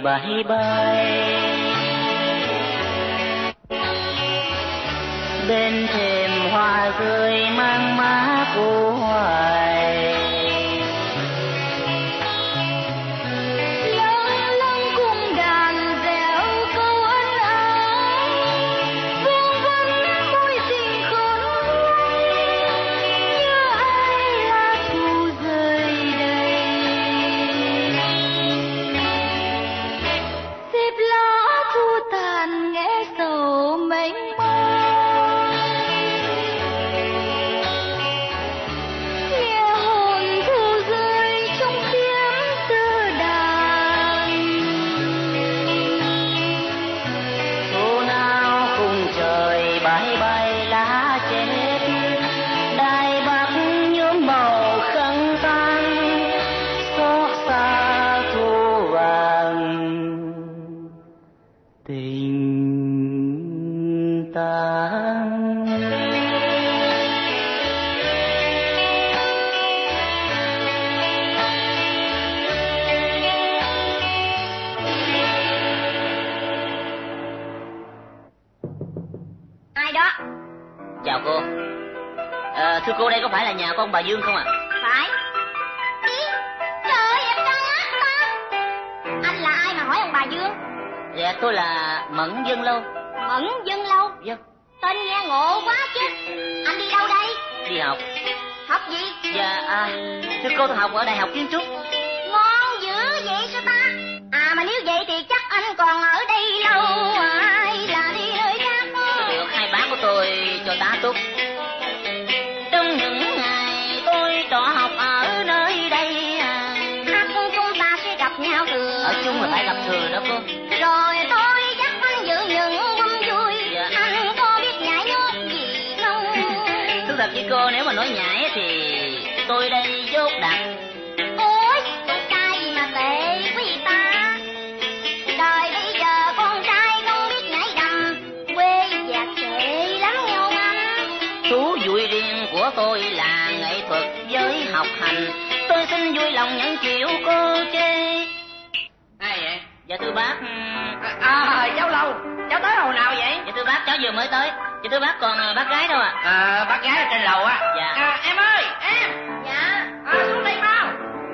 bay bay bên thềm hoa rơi mang má cô hoài. Thưa cô, đây có phải là nhà của ông bà Dương không ạ? Phải. Ý, trời ơi, em trai ác ta. Anh là ai mà hỏi ông bà Dương? Dạ, tôi là Mẫn Dân Lâu. Mẫn Dân Lâu? Dạ. Tên nghe ngộ quá chứ. Anh đi đâu đây? Đi học. Học gì? Dạ, thưa cô, tôi học ở Đại học Kiến trúc. Ngon dữ vậy sao ta? Mà nếu vậy thì chắc anh còn ở đây lâu hay là đi nơi khác đó. Được, hai bác của tôi cho tá túc. Trong những ngày tôi trọ học ở nơi đây chắc chúng ta sẽ gặp nhau thừa. Ở chung là phải gặp thừa đó cô. Rồi tôi dắt anh dự những vui vui. Dạ. Anh có biết nhảy nhót gì không? Thú thật với cô, nếu mà nói nhảy thì tôi đây dốt đặc. Ôi, con trai gì mà tệ quý ta. Đời bây giờ con trai không biết nhảy đầm, quê và trệ lắm nhau anh. Thú vui riêng của tôi là nghệ thuật với học hành. Tôi xin vui lòng nhận chịu cô chê. Ai vậy? Dạ thưa bác. Cháu Lâu, cháu tới hồi nào vậy? Dạ thưa bác, cháu vừa mới tới. Dạ thưa bác, còn bác gái đâu ạ? Bác gái ở trên lầu á. Dạ. Em ơi, em. Dạ. Xuống đây mau.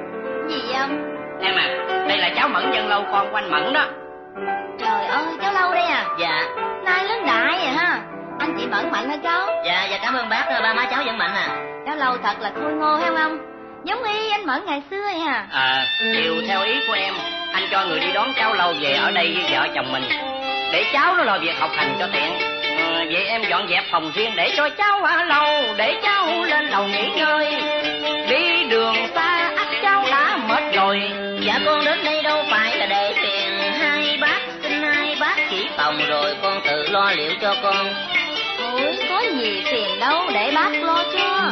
Gì không? Em đây là cháu Mẫn Dân Lâu, con của anh Mẫn đó. Trời ơi, cháu Lâu đây à? Dạ. Nay lớn đại vậy ha. Anh chị Mẫn mạnh hả cháu? Dạ, cảm ơn bác, ba má cháu vẫn mạnh à. Cháu Lâu thật là khôi ngô hay không? Giống y anh Mẫn ngày xưa vậy à? Điều theo ý của em, anh cho người đi đón cháu Lâu về ở đây với vợ chồng mình, để cháu nó lo việc học hành cho tiện. Vậy em dọn dẹp phòng riêng để cho cháu ở Lâu, để cháu lên lầu nghỉ ngơi. Đi đường xa ắt cháu đã mệt rồi. Dạ con đến đây đâu phải là để phiền hai bác, xin hai bác chỉ phòng rồi con tự lo liệu cho con. Ôi, có gì phiền đâu, để bác lo cho.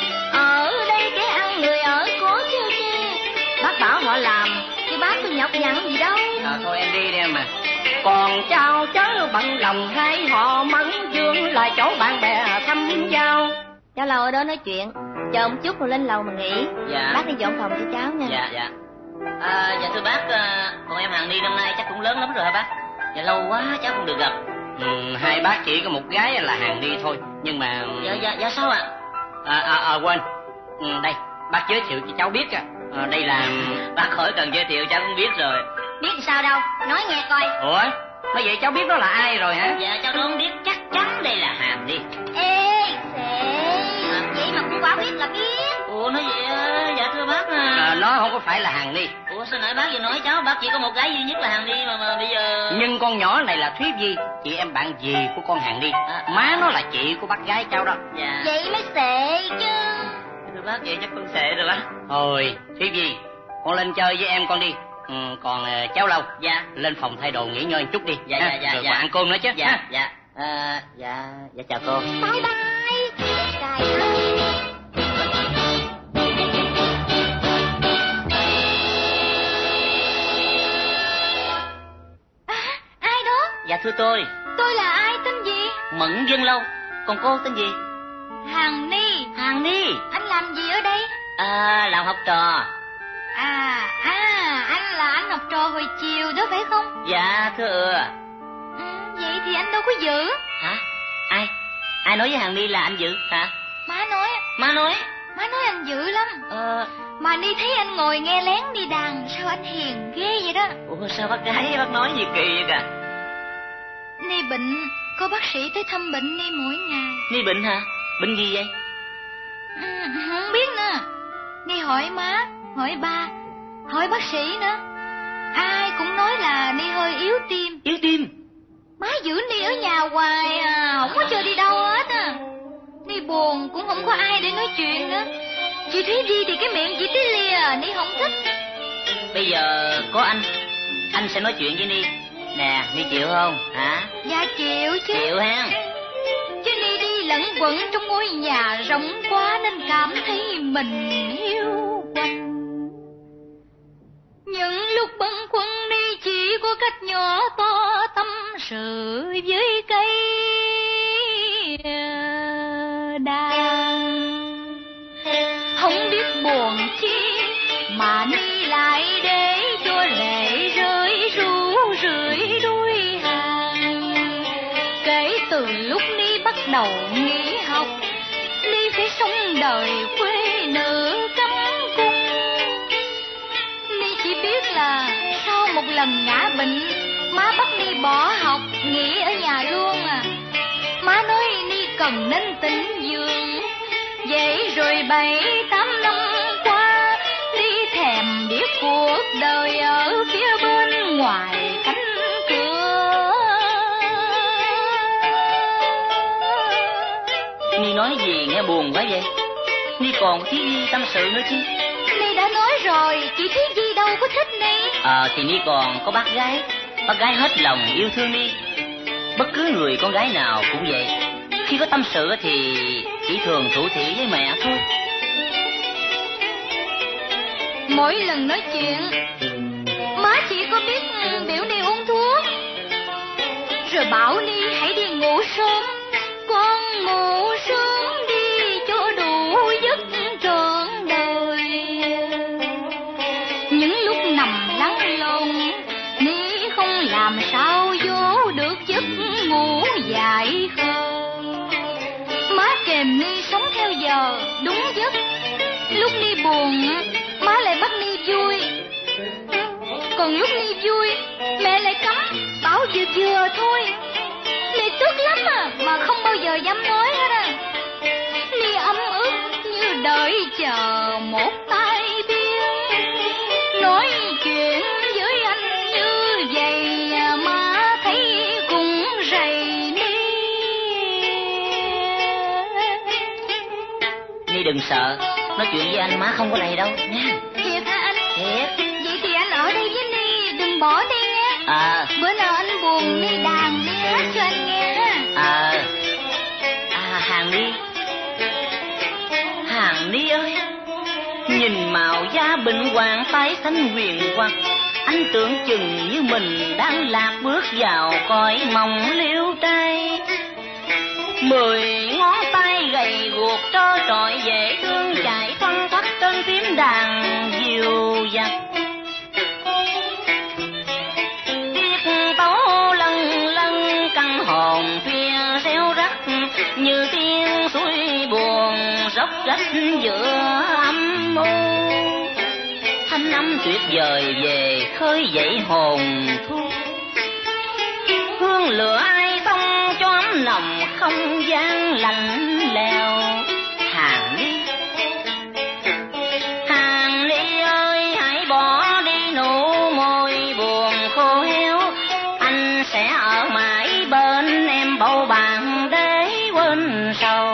Ở đây cái ăn người ở có chứ chứ. Bác bảo họ làm, chứ bác cứ nhọc nhằn gì đâu. Thôi em đi đi em à. Còn cháu chớ bận lòng, hai họ Mẫn Dương là chỗ bạn bè thăm giao. Cháu Lâu ở đó nói chuyện, chờ một chút rồi lên lầu mà nghỉ. Dạ. Bác đi dọn phòng cho cháu nha. Dạ. Dạ thưa bác, con em Hằng Ni năm nay chắc cũng lớn lắm rồi hả bác? Dạ lâu quá cháu không được gặp. Hai bác chỉ có một gái là Hằng Ni thôi, nhưng mà... Dạ sao ạ? Quên. Đây, bác giới thiệu cho cháu biết đây là... Bác khỏi cần giới thiệu, cháu cũng biết rồi. Biết sao đâu, nói nghe coi. Ủa, nói vậy cháu biết đó là ai rồi hả? Dạ cháu đoán biết chắc chắn đây là Hằng Ni. Ê, vậy mà cũng quả biết là biết. Ủa nói vậy, dạ thưa bác nó không có phải là Hằng Ni. Ủa sao nãy bác vừa nói cháu bác chỉ có một gái duy nhất là Hằng Ni mà bây giờ... Nhưng con nhỏ này là Thúy Vi, chị em bạn dì của con Hằng Ni. Má nó là chị của bác gái cháu đó. Dạ. Vậy mới xệ chứ. Thưa bác, vậy chắc con xệ rồi bác. Thôi Thúy Vi, con lên chơi với em con đi. Còn cháu Lâu, dạ, lên phòng thay đồ nghỉ ngơi một chút đi. Dạ. Rồi còn ăn cơm nữa chứ. Dạ. Dạ chào cô. Bye bye. Trời ơi. Ai đó? Dạ thưa tôi. Tôi là ai, tên gì? Mẫn Dân Lâu. Còn cô tên gì? Hằng Ni. Hằng Ni. Anh làm gì ở đây? Làm học trò. Anh là anh học trò hồi chiều đó phải không? Dạ thưa. Vậy thì anh đâu có giữ. Hả? Ai nói với Hằng Ni là anh giữ hả? Má nói. Má nói anh dữ lắm. Mà Ni thấy anh ngồi nghe lén đi đàn, sao anh hiền ghê vậy đó. Ủa sao bác gái bác nói gì kỳ vậy kìa? Ni bệnh, có bác sĩ tới thăm bệnh Ni mỗi ngày. Ni bệnh hả? Bệnh gì vậy? Không biết nữa. Ni hỏi má, hỏi ba, hỏi bác sĩ nữa. Ai cũng nói là Ni hơi yếu tim. Yếu tim? Má giữ Ni ở nhà hoài à, không có cho đi đâu hết à. Ni buồn cũng không có ai để nói chuyện nữa. Chị Thúy đi thì cái miệng chỉ tí lìa, Ni không thích. Bây giờ có anh sẽ nói chuyện với Ni. Nè, Ni chịu không hả? Dạ chịu chứ. Chịu ha. Chứ Ni đi lẫn quẩn trong ngôi nhà rộng quá nên cảm thấy mình hiu quạnh. Những lúc băn khoăn Ni chỉ có cách nhỏ to tâm sự với cây đàn. Không biết buồn chi mà Ni lại để cho lệ rơi ru rượi đôi hàng. Kể từ lúc Ni bắt đầu nghỉ học, Ni phải sống đời quê nữ cấm cung. Ni chỉ biết là sau một lần ngã bệnh, má bắt Ni bỏ học, nghỉ ở nhà luôn à. Má nói Ni cần nên tĩnh dưỡng. Vậy rồi 7-8 năm qua, Ni thèm biết cuộc đời ở phía bên ngoài cánh cửa. Ni nói gì nghe buồn quá vậy? Ni còn Thúy Di tâm sự nữa chứ. Ni đã nói rồi, chị Thúy Di đâu có thích Ni. Thì Ni còn có bác gái hết lòng yêu thương Ni. Bất cứ người con gái nào cũng vậy. Khi có tâm sự thì chỉ thường thủ thỉ với mẹ thôi. Mỗi lần nói chuyện, má chỉ có biết biểu Ni uống thuốc, rồi bảo Ni hãy đi ngủ sớm. Con ngủ sớm đi cho đủ giấc trọn đời. Những lúc nằm lăn lộn, Ni không làm sao vô được giấc ngủ dài khờ. Má kèm Ni sống theo giờ đúng giấc. Lúc Ni buồn, má lại bắt Ni vui. Còn lúc Ni vui, mẹ lại cấm, bảo vừa thôi. Ni tức lắm à, mà không bao giờ dám nói hết à. Ni ấm ức như đợi chờ một tai biến. Nói chuyện với anh như vậy má thấy cũng rầy Ni. Ni đừng sợ, nói chuyện với anh má không có rầy đâu nha. Thiệt hả anh? Thiệt. Vậy thì anh ở đây với Ni, đừng bỏ đi nha. Bữa nào anh buồn Ni đàn Ni hát cho anh nghe ha. Hàng Ni ơi, nhìn màu da bệnh hoạn tái xanh huyền hoặc, anh tưởng chừng như mình đang lạc bước vào cõi mộng liêu trai. 10 ngón tay gầy guộc trơ trọi dễ thương chạy thoăn thoắt trên phím đàn dịu dặt. Tiết tấu lân lân căn hồn phía reo rắc như tiếng suối buồn róc rách giữa âm u. Thanh âm tuyệt vời về khơi dậy hồn thu. Hương lửa ai tông cho ấm lòng không gian lạnh lẽo. Hàng Ni ơi, hãy bỏ đi nụ môi buồn khô héo. Anh sẽ ở mãi bên em bầu bạn để quên sầu.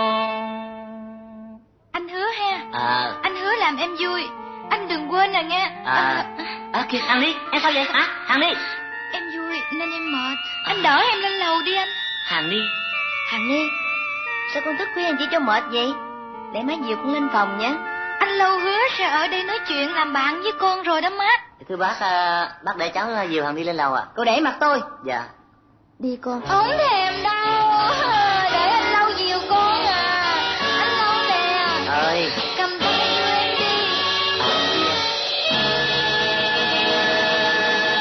Anh hứa ha. Anh hứa làm em vui. Anh đừng quên à nghe. Kìa Hàng Ni, em sao vậy hả? Hàng Ni, em vui nên em mệt. Anh đỡ em lên lầu đi anh. Hàng Ni, sao con thức khuya anh chỉ cho mệt vậy? Để má dìu con lên phòng nhé. Anh lâu hứa sẽ ở đây nói chuyện làm bạn với con rồi đó má. Thưa bác để cháu dìu Hàng Ni lên lầu ạ. Cô để mặt tôi. Dạ. Đi con. Không thèm đâu. Để anh lâu dìu con à. Anh lâu nè. Ơi. Cầm tay đưa em đi.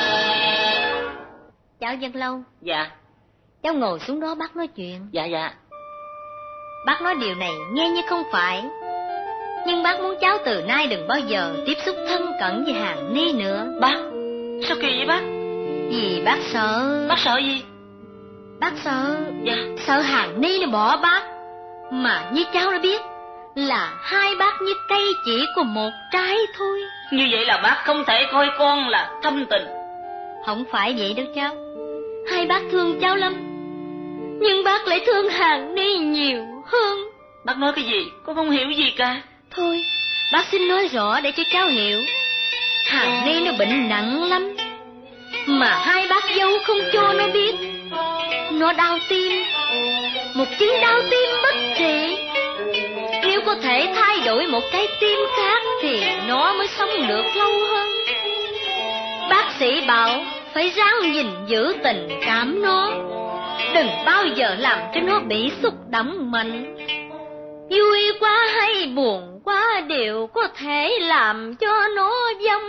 Cháu Dân Lâu. Dạ. Cháu ngồi xuống đó bác nói chuyện. Dạ dạ. Bác nói điều này nghe như không phải, nhưng bác muốn cháu từ nay đừng bao giờ tiếp xúc thân cận với Hàn Ni nữa. Bác, sao kỳ vậy bác? Vì bác sợ. Bác sợ gì? Bác sợ. Dạ. Sợ Hàn Ni nó bỏ bác. Mà như cháu đã biết là hai bác như cây chỉ của một trái thôi. Như vậy là bác không thể coi con là thâm tình. Không phải vậy đâu cháu. Hai bác thương cháu lắm, nhưng bác lại thương Hàn Ni nhiều hơn. Bác nói cái gì? Con không hiểu gì cả. Thôi, bác xin nói rõ để cho cháu hiểu. Hàn Ni nó bệnh nặng lắm, mà hai bác dâu không cho nó biết. Nó đau tim, một chứng đau tim bất trị. Nếu có thể thay đổi một cái tim khác thì nó mới sống được lâu hơn. Bác sĩ bảo phải ráng gìn giữ tình cảm nó, đừng bao giờ làm cho nó bị xúc động mạnh. Vui quá hay buồn quá đều có thể làm cho nó vong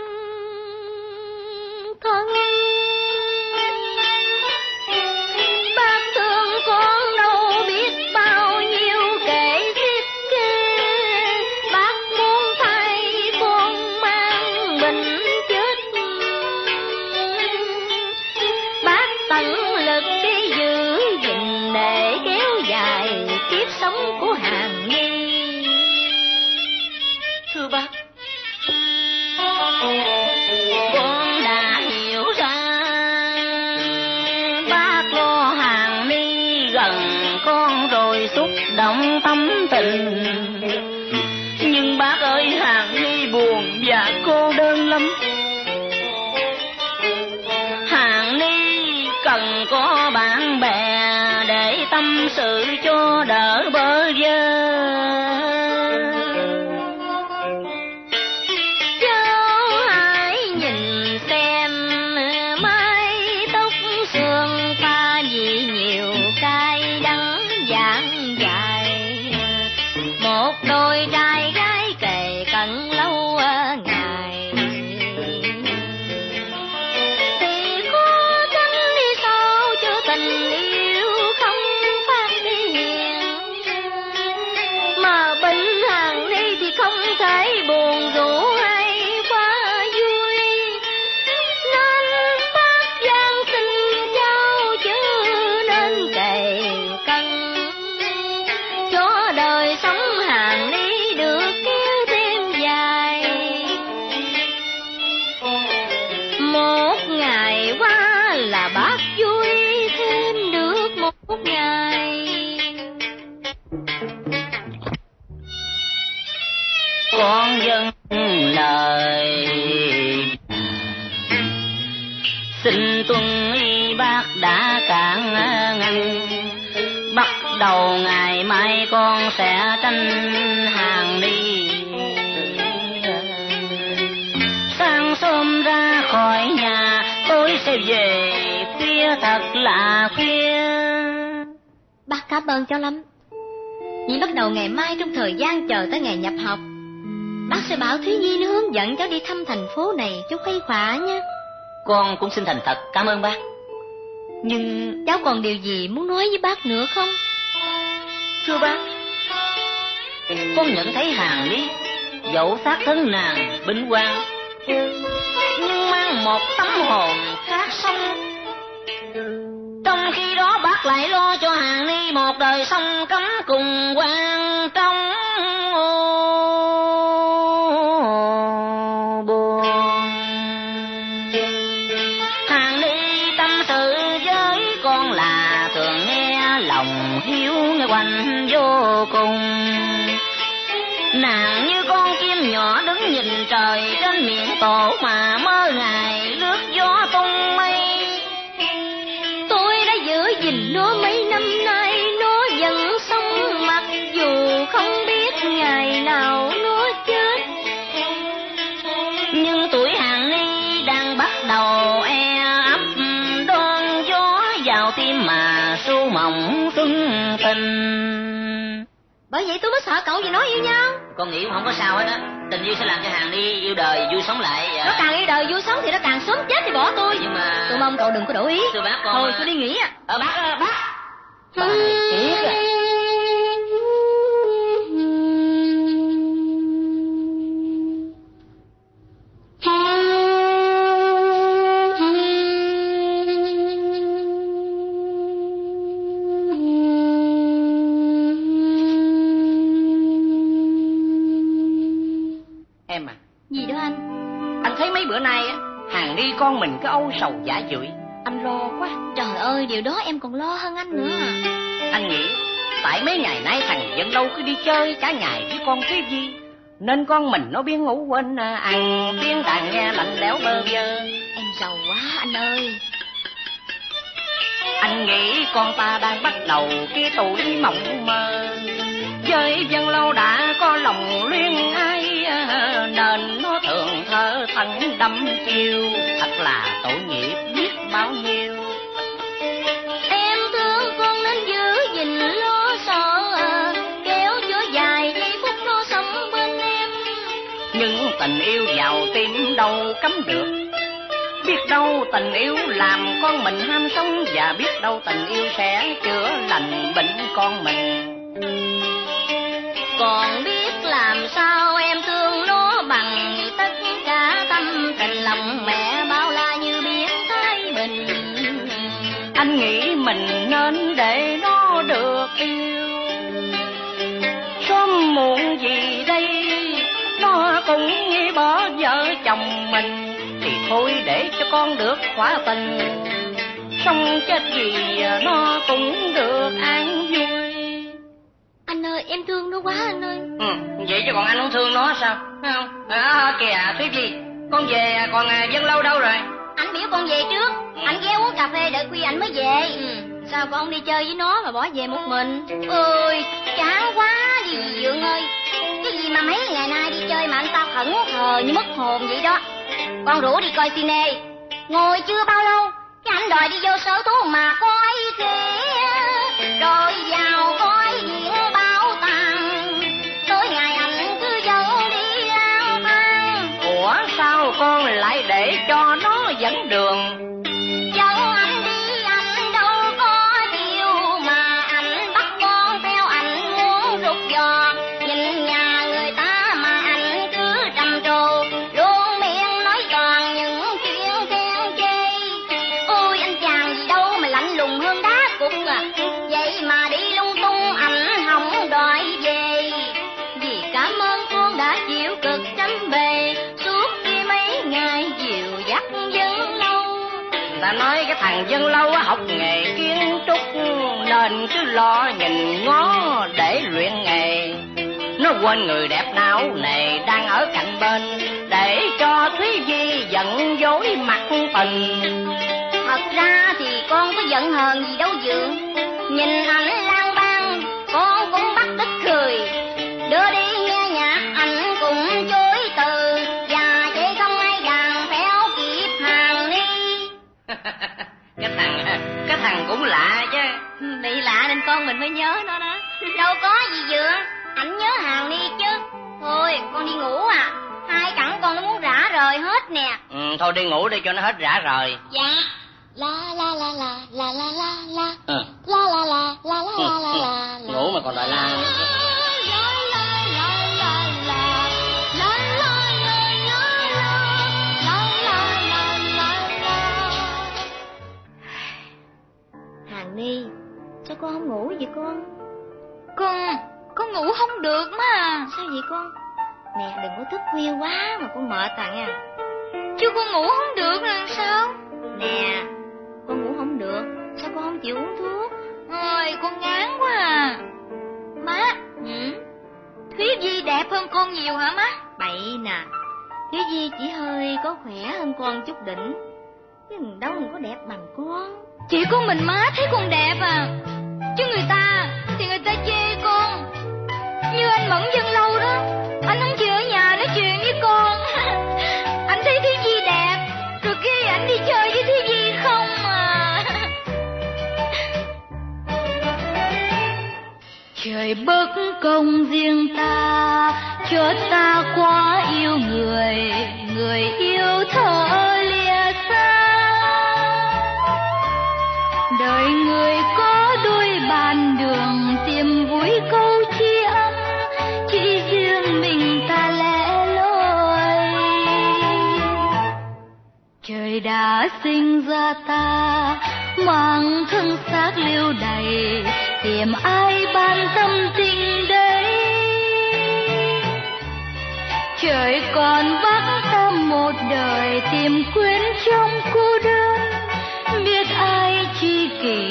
thân. Bác thương con đâu biết bao nhiêu kể xiết kê. Bác muốn thay con mang bệnh chết. Bác tận lực đi giữ gìn để kéo dài kiếp sống của Hàn Ni. Thưa bác, con đã hiểu ra. Bác lo Hàn Ni gần con rồi xúc động tâm tình. Nhưng bác ơi, Hàn Ni buồn và cô đơn lắm. Hàn Ni cần có bạn bè để tâm sự cho đỡ bơ vơ. Đôi trai gái kề cận lâu ngày thì có cánh đi sao cho tình yêu không phát hiện. Mà bệnh Hàn Ni thì không thể buồn rủ hay quá vui, nên bác gian xin cháu chứ nên kề cận cho đời sống Hàn Ni được kéo thêm dài. Một ngày qua là bác vui thêm được một ngày. Con dâng lời xin tuân y bác đã cản ngăn. Bắt đầu ngày mai con sẽ tranh Hàn Ni. Sáng sớm ra khỏi nhà tôi sẽ về khuya thật là khuya. Bác cảm ơn cháu lắm. Vì bắt đầu ngày mai trong thời gian chờ tới ngày nhập học, bác sẽ bảo Thúy Nhi nó hướng dẫn cháu đi thăm thành phố này cho khuây khỏa nha. Con cũng xin thành thật cảm ơn bác. Nhưng cháu còn điều gì muốn nói với bác nữa không? thưa bác, con nhận thấy Hàn Ni dẫu xác thân nàng bình hoàng, nhưng mang một tâm hồn khác sống. Trong khi đó bác lại lo cho Hàn Ni một đời sống cấm cùng quan trong buồn. Hàn Ni tâm sự với con là thường nghe lòng hiếu nghe quanh vô cùng. Nàng như con chim nhỏ đứng nhìn trời trên miệng tổ mà mơ ngày lướt gió tung mây. Tôi đã giữ gìn nó mấy năm nay, nó vẫn sống mặc dù không biết ngày nào nó chết. Nhưng tuổi Hàn Ni đang bắt đầu e ấp, đón gió vào tim mà su mộng xuân tình. Bởi vậy tôi mới sợ cậu vì nói yêu nhau. Con nghĩ không có sao hết á. Tình yêu sẽ làm cho Hằng Ni yêu đời vui sống lại. Nó càng yêu đời vui sống thì nó càng sớm chết thì bỏ tôi. Nhưng mà tôi mong cậu đừng có đổi ý. Thưa bác, con thôi tôi đi nghỉ. Bác bà này tiếc à. Em à. Gì đó anh? Anh thấy mấy bữa nay á, Hằng Ni con mình cứ âu sầu giả dưỡi, anh lo quá. Trời ơi, điều đó em còn lo hơn anh nữa. Anh nghĩ tại mấy ngày nay thằng Dân Lâu cứ đi chơi cả ngày với con Thúy Di, nên con mình nó biếng ngủ quên ăn tiếng đàn nghe lạnh lẽo bơ vơ. Em giàu quá anh ơi. Anh nghĩ con ta đang bắt đầu cái tuổi mộng mơ, với Dân Lâu đã có lòng luyên ai, nên nó thường thơ thẫn đắm chiêu, thật là tội nghiệp biết bao nhiêu. Em thương con nên giữ gìn lo sợ, kéo cho dài giây phút nó sống bên em. Nhưng tình yêu vào tim đâu cấm được, biết đâu tình yêu làm con mình ham sống, và biết đâu tình yêu sẽ chữa lành bệnh con mình. Còn biết làm sao em thương nó bằng tất cả tâm tình, lòng mẹ bao la như biển Thái Bình. Anh nghĩ mình nên để nó được yêu, sớm muộn gì đây nó cũng như bỏ vợ chồng mình, thì thôi để cho con được khỏa tình, sống chết gì nó cũng được an vui. Anh ơi, em thương nó quá anh ơi. Vậy chứ còn anh không thương nó sao? Phải không? Kìa Thúy Di, con về, còn Dân Lâu đâu rồi? Anh biểu con về trước. Anh ghé uống cà phê đợi khuya anh mới về. Sao con không đi chơi với nó mà bỏ về một mình? Ôi, chán quá đi Dượng ơi. Cái gì mà mấy ngày nay đi chơi mà anh ta thẫn thờ như mất hồn vậy đó. Con rủ đi coi cine, ngồi chưa bao lâu cái anh đòi đi vô sở thú mà coi kìa, rồi vào coi diễn bảo tàng, tối ngày anh cứ dẫn đi lang thang. Ủa sao con lại để cho nó dẫn đường? Dẫn anh đi anh đâu có chiều, mà anh bắt con theo anh muốn rụt giò, nhìn nhà người ta mà anh cứ trầm trồ, luôn miệng nói toàn những chuyện khen chê. Ôi anh chàng gì đâu mà lạnh lùng hơn đá cục à, vậy mà đi lung tung anh không đòi về. Vì cảm ơn con đã chịu cực chăm bề suốt khi mấy ngày dìu dắt Dân Lâu. Ta nói cái thằng Dân Lâu học nghề kiến trúc nên cứ lo nhìn ngó để luyện nghề, nó quên người đẹp não nề đang ở cạnh bên, để cho Thúy Di giận dối mặt tình. Thật ra thì con có giận hờn gì đâu Dượng, nhìn ảnh lang bang con cũng bắt đứt cười, đưa đi nghe nhạc ảnh cũng chối từ, và chạy không ai đàn theo kịp Hằng Ni. Cái thằng cũng lạ chứ. Bị lạ nên con mình mới nhớ nó đó. Đâu có gì Dượng, ảnh nhớ Hằng Ni chứ. Thôi con đi ngủ à, hai cẳng con nó muốn rã rời hết nè. Thôi đi ngủ đi cho nó hết rã rời. Dạ. La la la la la la la la la la la la la la la. Ngủ mà còn đòi la. Hằng Ni, sao con không ngủ vậy con? Con ngủ không được mà. Sao vậy con? Nè đừng có thức khuya quá mà con mệt à nha. Chứ con ngủ không được là sao? Nè, con ngủ không được, sao con không chịu uống thuốc? Ôi, con ngán quá à. Má, Thúy Di đẹp hơn con nhiều hả má? Bậy nè, Thúy Di chỉ hơi có khỏe hơn con chút đỉnh, chứ đâu có đẹp bằng con. Chỉ có mình má thấy con đẹp à, chứ người ta thì người ta chê con. Như anh Mẫn Dân Lâu đó, anh không chịu ở nhà nói chuyện với con. Anh thấy Thúy Di đẹp, rồi khi anh đi chơi với Thúy Di không à. Chết Trời bất công riêng ta, cho ta quá yêu người, người yêu thở lìa xa. Đời người có đôi bàn đường, tìm vui câu chi âm, chỉ riêng mình ta lẻ loi. Trời đã sinh ra ta, mang thân xác liêu đầy, tìm ai ban tâm tình đấy. Trời còn bắt ta một đời, tìm quên trong cô đơn, biết ai chi kỷ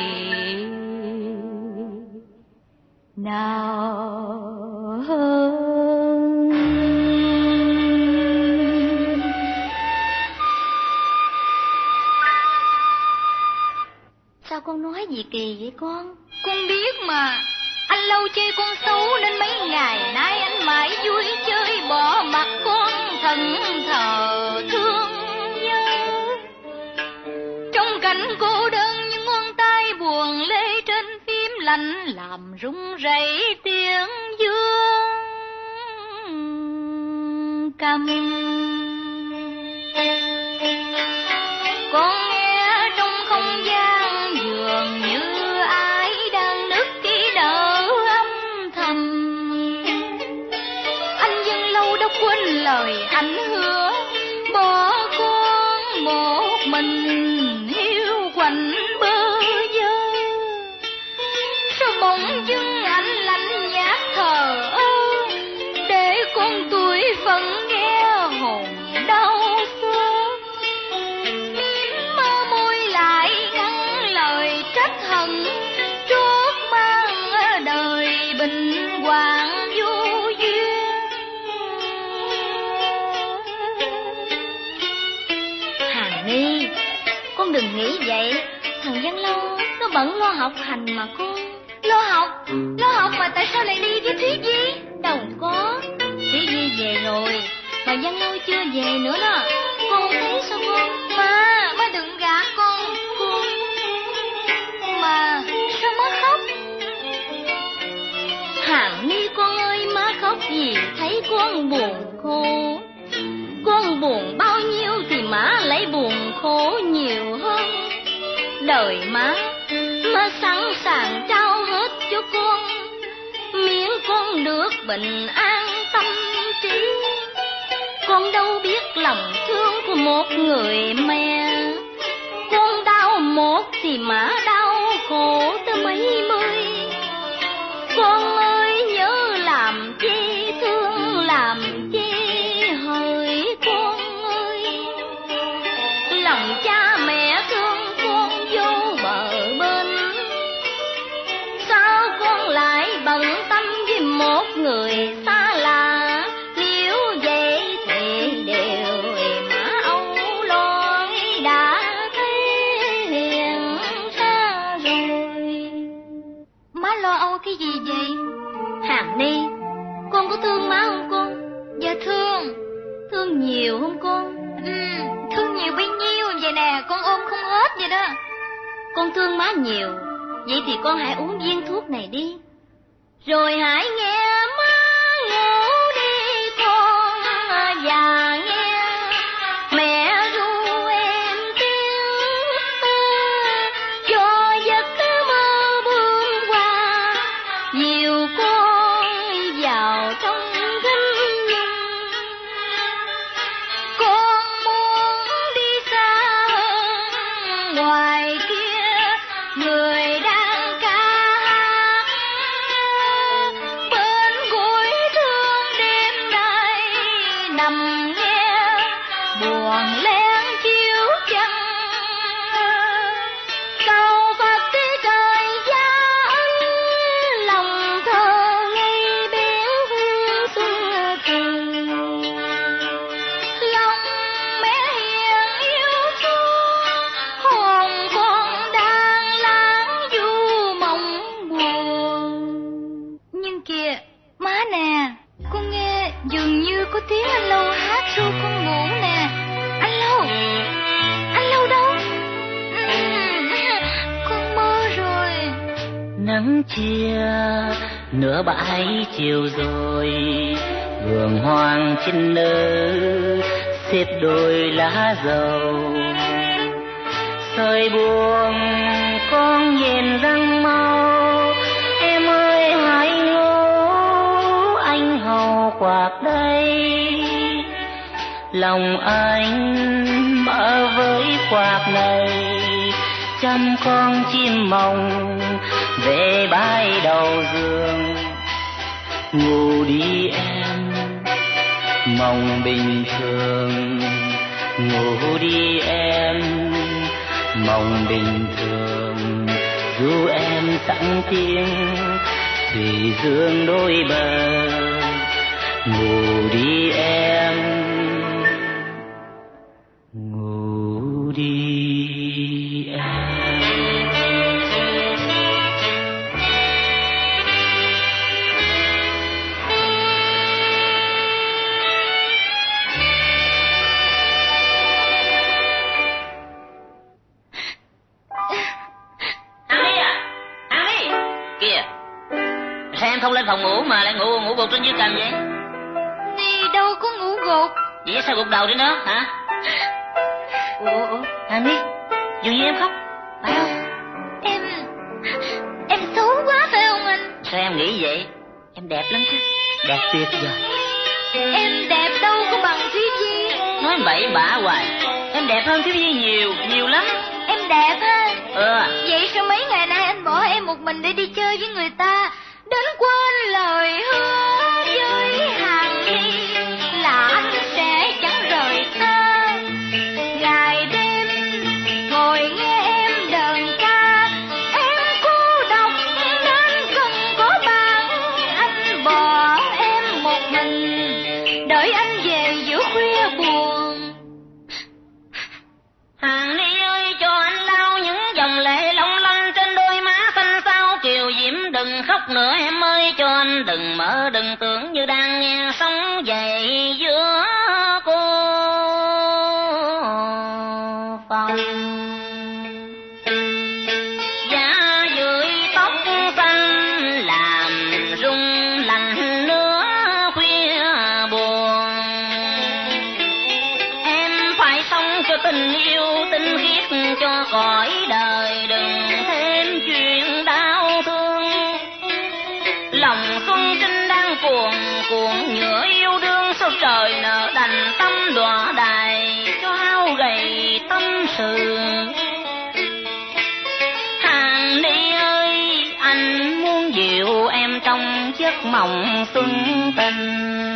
nào hơn. Sao con nói gì kỳ vậy con? Con biết mà, anh lâu chê con xấu nên mấy ngày nay anh mãi vui chơi bỏ mặt con thần thờ thương nhớ. Trong cảnh cô đơn những ngón tay buồn lê trên phím lạnh làm rung rẩy tiếng dương cầm. Con nghe trong không gian dường như ai đang nức ký đỡ âm thầm. Anh Dân Lâu đã quên lời anh hứa, bỏ con một mình hiu quạnh bơ vơ. Sao bỗng dưng anh lạnh nhạt thờ ơ, để con tuổi phận nghe hồn đau xót. Mơ môi lại ngăn lời trách hận, trút mang đời bình hoàng vô duyên. Hàn Ni, con đừng nghĩ vậy. Thằng Văn Lâu nó bận lo học hành mà con. Lo học mà tại sao lại đi với Thúy Di? Đâu có, Thúy Di về rồi, mà Văn Lâu chưa về nữa đó. Con không thấy sao con? Má đừng gạt con. Mà sao má khóc? Hàn Ni con ơi, má khóc gì thấy con buồn khổ. Con buồn bao nhiêu thì má lại buồn khổ nhiều hơn. Đời má sẵn sàng trao hết cho con, miễn con được bình an tâm trí. Con đâu biết lòng thương của một người mẹ, con đau một thì má đau khổ tới mấy mươi. Con ơi nhớ làm chi thương làm chi hỡi con ơi. Lòng cha mẹ thương con vô bờ bên, sao con lại bận tâm với một người xa lạ. Nếu vậy thì điều má âu lo đã thấy hiền xa rồi. Má lo âu cái gì vậy? Hàn Ni, con có thương má không con? Dạ thương. Thương nhiều không con? Thương nhiều bấy nhiêu vậy nè, con ôm không hết vậy đó. Con thương má nhiều, vậy thì con hãy uống viên thuốc này đi, rồi hãy nghe má ngủ đi con. Và nghe mẹ ru em tiếng cho giấc mơ bướm qua, dìu con vào trong thinh nhung. Con muốn đi xa ngoài kia, người đang ca hát bên gối thương đêm nay, nằm nghe buồn lén chiếu chân. Cầu Phật cái trời gia ân, lòng thơ ngây biển hương xuân tình. Lòng mẹ hiền yêu thương, hồn con đang lãng du. nắng chia nửa bãi chiều rồi, vườn hoang chinh nở xếp đôi lá dầu. Thời buồn con nhìn răng mau, em ơi hãy ngố anh hầu quạt đây. Lòng anh ở với quạt này, chăm con chim mộng về bãi đầu giường. Ngủ đi em mộng bình thường, ngủ đi em mộng bình thường. Dù em tặng tiếng thủy dương đôi bờ, ngủ đi em, ngủ đi em. Không lên phòng ngủ mà lại ngủ gục trên dưới cằm vậy? Đi đâu có ngủ gục. Vậy sao gục đầu trên đó hả? Ủa Hằng Ni, dường như em khóc phải không? Em xấu quá phải không anh? Sao em nghĩ vậy? Em đẹp lắm chứ. Đẹp tuyệt vời. Em đẹp đâu có bằng Thúy Di. Nói bậy bạ hoài. Em đẹp hơn Thúy Di nhiều lắm. Em đẹp ha? Vậy sao mấy ngày nay anh bỏ em một mình để đi chơi với người ta, đến quên lời hứa với Hằng Ni là anh sẽ chẳng rời xa. Ngày đêm ngồi nghe em đờn ca, em cô độc nên cần có bạn. Anh bỏ em một mình, đợi anh về giữa khuya buồn. Hằng Ni ơi, cho anh lau những dòng lệ long lanh trên đôi má xanh xao kiều diễm. Đừng khóc nữa em ơi, cho anh đừng mở, đừng tưởng như đang nghe sóng dậy giữa cô phòng. Giá dưới tóc xanh làm rung lạnh nữa khuya buồn. Em phải sống cho tình yêu tinh khiết, cho cõi đời đừng thêm chuyện đau thương. Lòng xuân trinh đang cuồn nhựa yêu đương, sao trời nợ đành tâm đọa đài cho hao gầy tâm sự. Hằng Ni ơi, anh muốn dịu em trong giấc mộng xuân tình.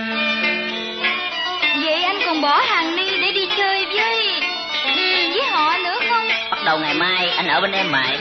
Vậy anh còn bỏ Hằng Ni để đi chơi với họ nữa không? Bắt đầu ngày mai anh ở bên em mãi.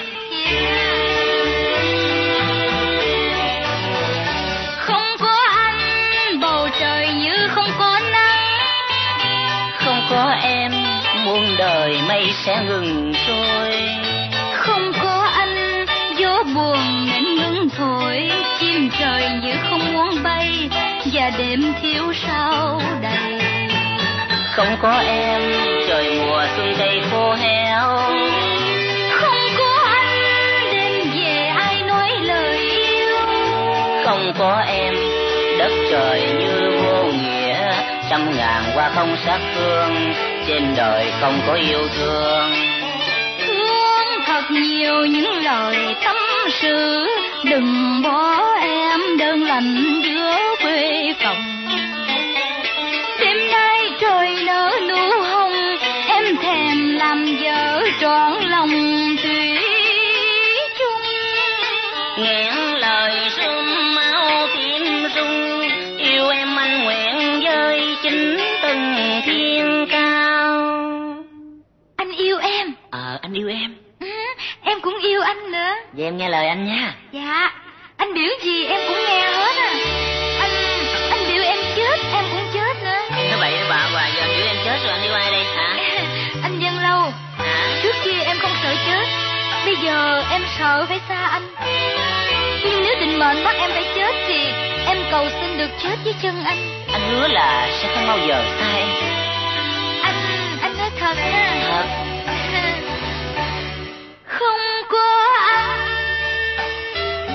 Không có anh bầu trời như không có nắng, không có em muôn đời mây sẽ ngừng trôi. không có anh gió buồn nên ngưng thổi. Chim trời như không muốn bay và đêm thiếu sao đầy. Không có em trời mùa xuân cây khô héo. Không có anh đêm về ai nói lời yêu. Không có em đất trời như vô nghĩa. Trăm ngàn hoa không sắc hương, trên đời không có yêu thương. Thương thật nhiều những lời tâm sự, đừng bỏ em đơn lành giữa quê phòng. Đêm nay trời nở nụ hồng, em thèm làm vợ trọn lòng thủy chung. Nghẹn lời sương máu tim rung, yêu em anh nguyện với chính từng thiên cao. Anh yêu em. Anh yêu em. Em cũng yêu anh nữa. Vậy em nghe lời anh nha. Dạ, anh biểu gì em cũng nghe hết à. Anh biểu em chết, em cũng chết nữa. Nói bậy nói bạ hoài, giờ anh biểu em chết rồi anh yêu ai đây hả? Anh Văn Lâu. Trước kia em không sợ chết, bây giờ em sợ phải xa anh. Nhưng nếu định mệnh bắt em phải chết thì em cầu xin được chết với chân anh. Anh hứa là sẽ không bao giờ xa em. Anh nói thật ha. Thật. Không có anh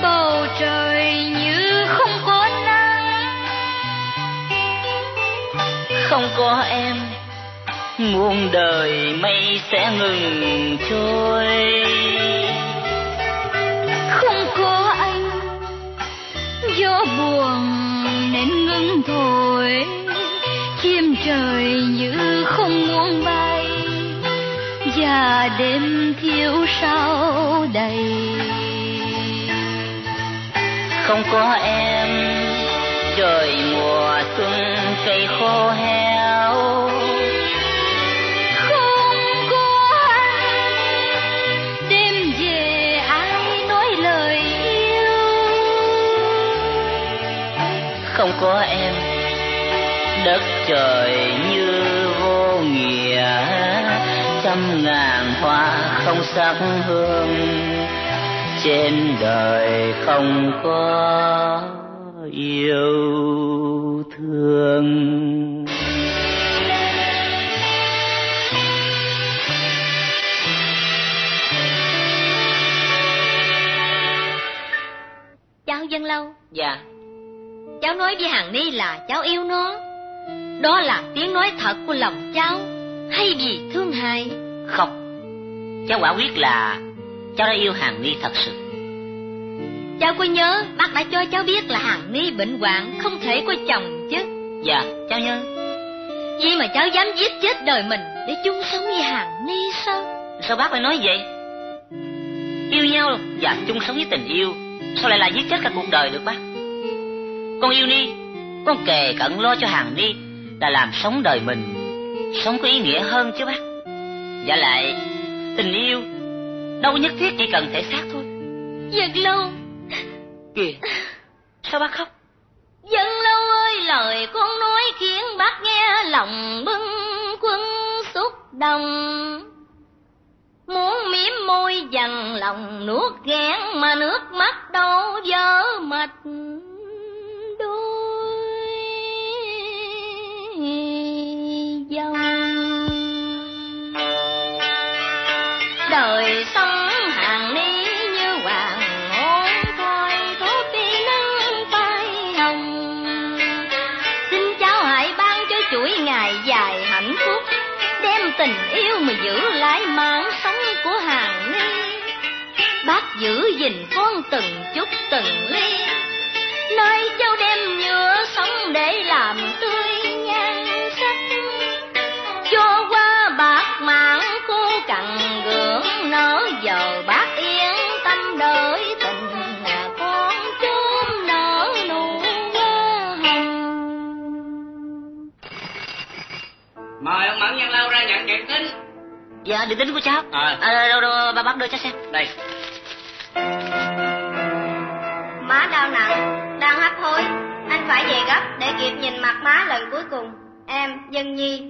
có em, muôn đời mây sẽ ngừng trôi. Không có anh, gió buồn nên ngưng thổi, chim trời như không muốn bay, và đêm thiếu sao đầy. Không có em, trời mùa xuân cây khô héo. Không có anh, đêm về ai nói lời yêu. Không có em, đất trời như vô nghĩa, trăm ngàn hoa không sắc hương, trên đời không có yêu thương. Cháu Dân Lâu, Dạ. cháu nói với Hằng Ni là cháu yêu nó. Đó là tiếng nói thật của lòng cháu, hay vì thương hại? Không, cháu quả quyết là cháu đã yêu Hằng Ni thật sự. Cháu có nhớ bác đã cho cháu biết là Hằng Ni bệnh hoạn không thể có chồng chứ? Dạ, cháu nhớ. Vì mà cháu dám giết chết đời mình để chung sống với Hằng Ni sao? Sao bác phải nói vậy? Yêu nhau và chung sống với tình yêu, sao lại là giết chết cả cuộc đời được bác? Con yêu Ni, con kề cận lo cho Hằng Ni là làm sống đời mình, sống có ý nghĩa hơn chứ bác. Và lại, tình yêu đâu nhất thiết chỉ cần thể xác thôi. Dân Lâu Kìa, sao bác khóc? Dân Lâu ơi, lời con nói khiến bác nghe lòng bâng khuâng xúc động, muốn mím môi dằn lòng nuốt nghẹn mà nước mắt đâu vỡ mạch đôi dòng. Đời sống Hằng Ni như hoàng hôn thôi, thốt đi nắng phai hồng. Xin cháu hãy ban cho chuỗi ngày dài hạnh phúc, đem tình yêu mà giữ lại mạng sống của Hằng Ni. Bác giữ gìn con từng chút từng ly, nơi cháu đem nhựa sống để làm tươi nhan sắc, cho qua bạc mạng khô cằn gượng nở. Giờ bác yên tâm đợi tình con chớm nở nụ hoa hồng. Mời ông Mẫn Dân Lâu ra nhận điện tín. Dạ, điện tín của cháu. Đâu, bác đưa cháu xem. Đây. Má đau nặng, đang hấp hối, anh phải về gấp để kịp nhìn mặt má lần cuối cùng. Em, Dân Nhi.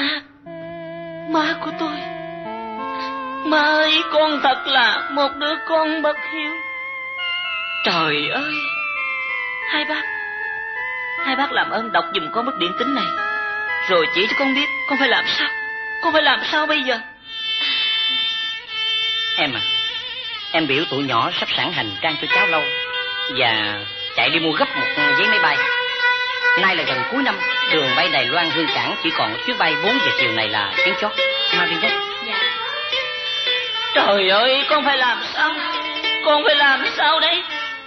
Má của tôi. Má ơi, con thật là một đứa con bất hiếu. Trời ơi, hai bác làm ơn đọc giùm con bức điện tín này, rồi chỉ cho con biết con phải làm sao bây giờ. Em à, em biểu tụi nhỏ sắp sẵn hành trang cho cháu Lâu và chạy đi mua gấp một vé máy bay. Nay là gần cuối năm, đường bay Đài Loan Hương Cảng chỉ còn một chuyến bay 4 giờ chiều này là chuyến chót. Mau đi nhé. Dạ. Trời ơi, con phải làm sao đây?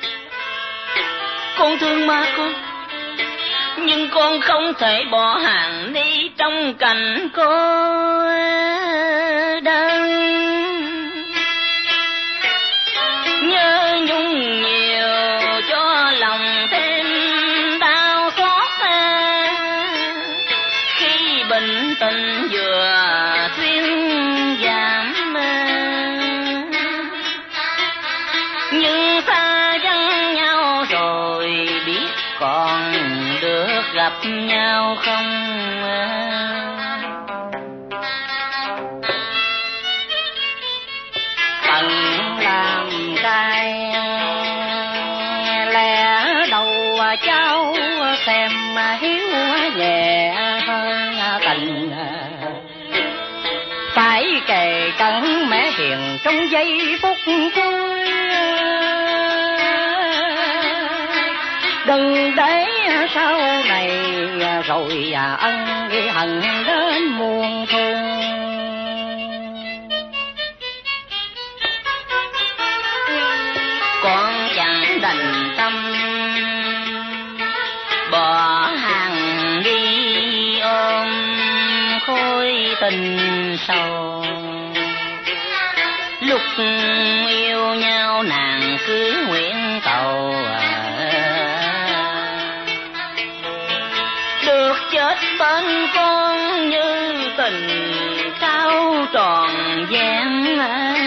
Con thương má con, nhưng con không thể bỏ Hằng Ni trong cảnh cô đơn. Nhớ nhung nhiều cho lòng thêm đau xót, khi bệnh tình vừa thuyên giảm. Nhưng xa vắng nhau rồi biết còn được gặp nhau không? Cần làm trai lẽ đầu cháu xem hiếu nhẹ hơn tình, phải kề cận mẹ hiền trong giây phút cuối. Đừng để sau này rồi ân hận đến muôn thu. Con chẳng đành tâm bỏ hàng đi ôm khối tình sầu. Lúc yêu nhau nàng cứ nguyện cầu được chết bên con như tình cao tròn vẹn.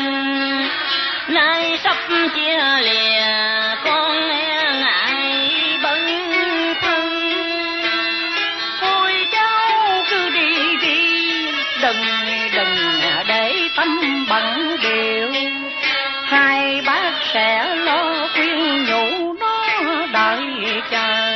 Nay sắp chia lìa con e ngại bấn thân, thôi cháu cứ đi đi đừng để tâm bận điều. Hai bác sẽ lo khuyên nhủ nó đợi chờ,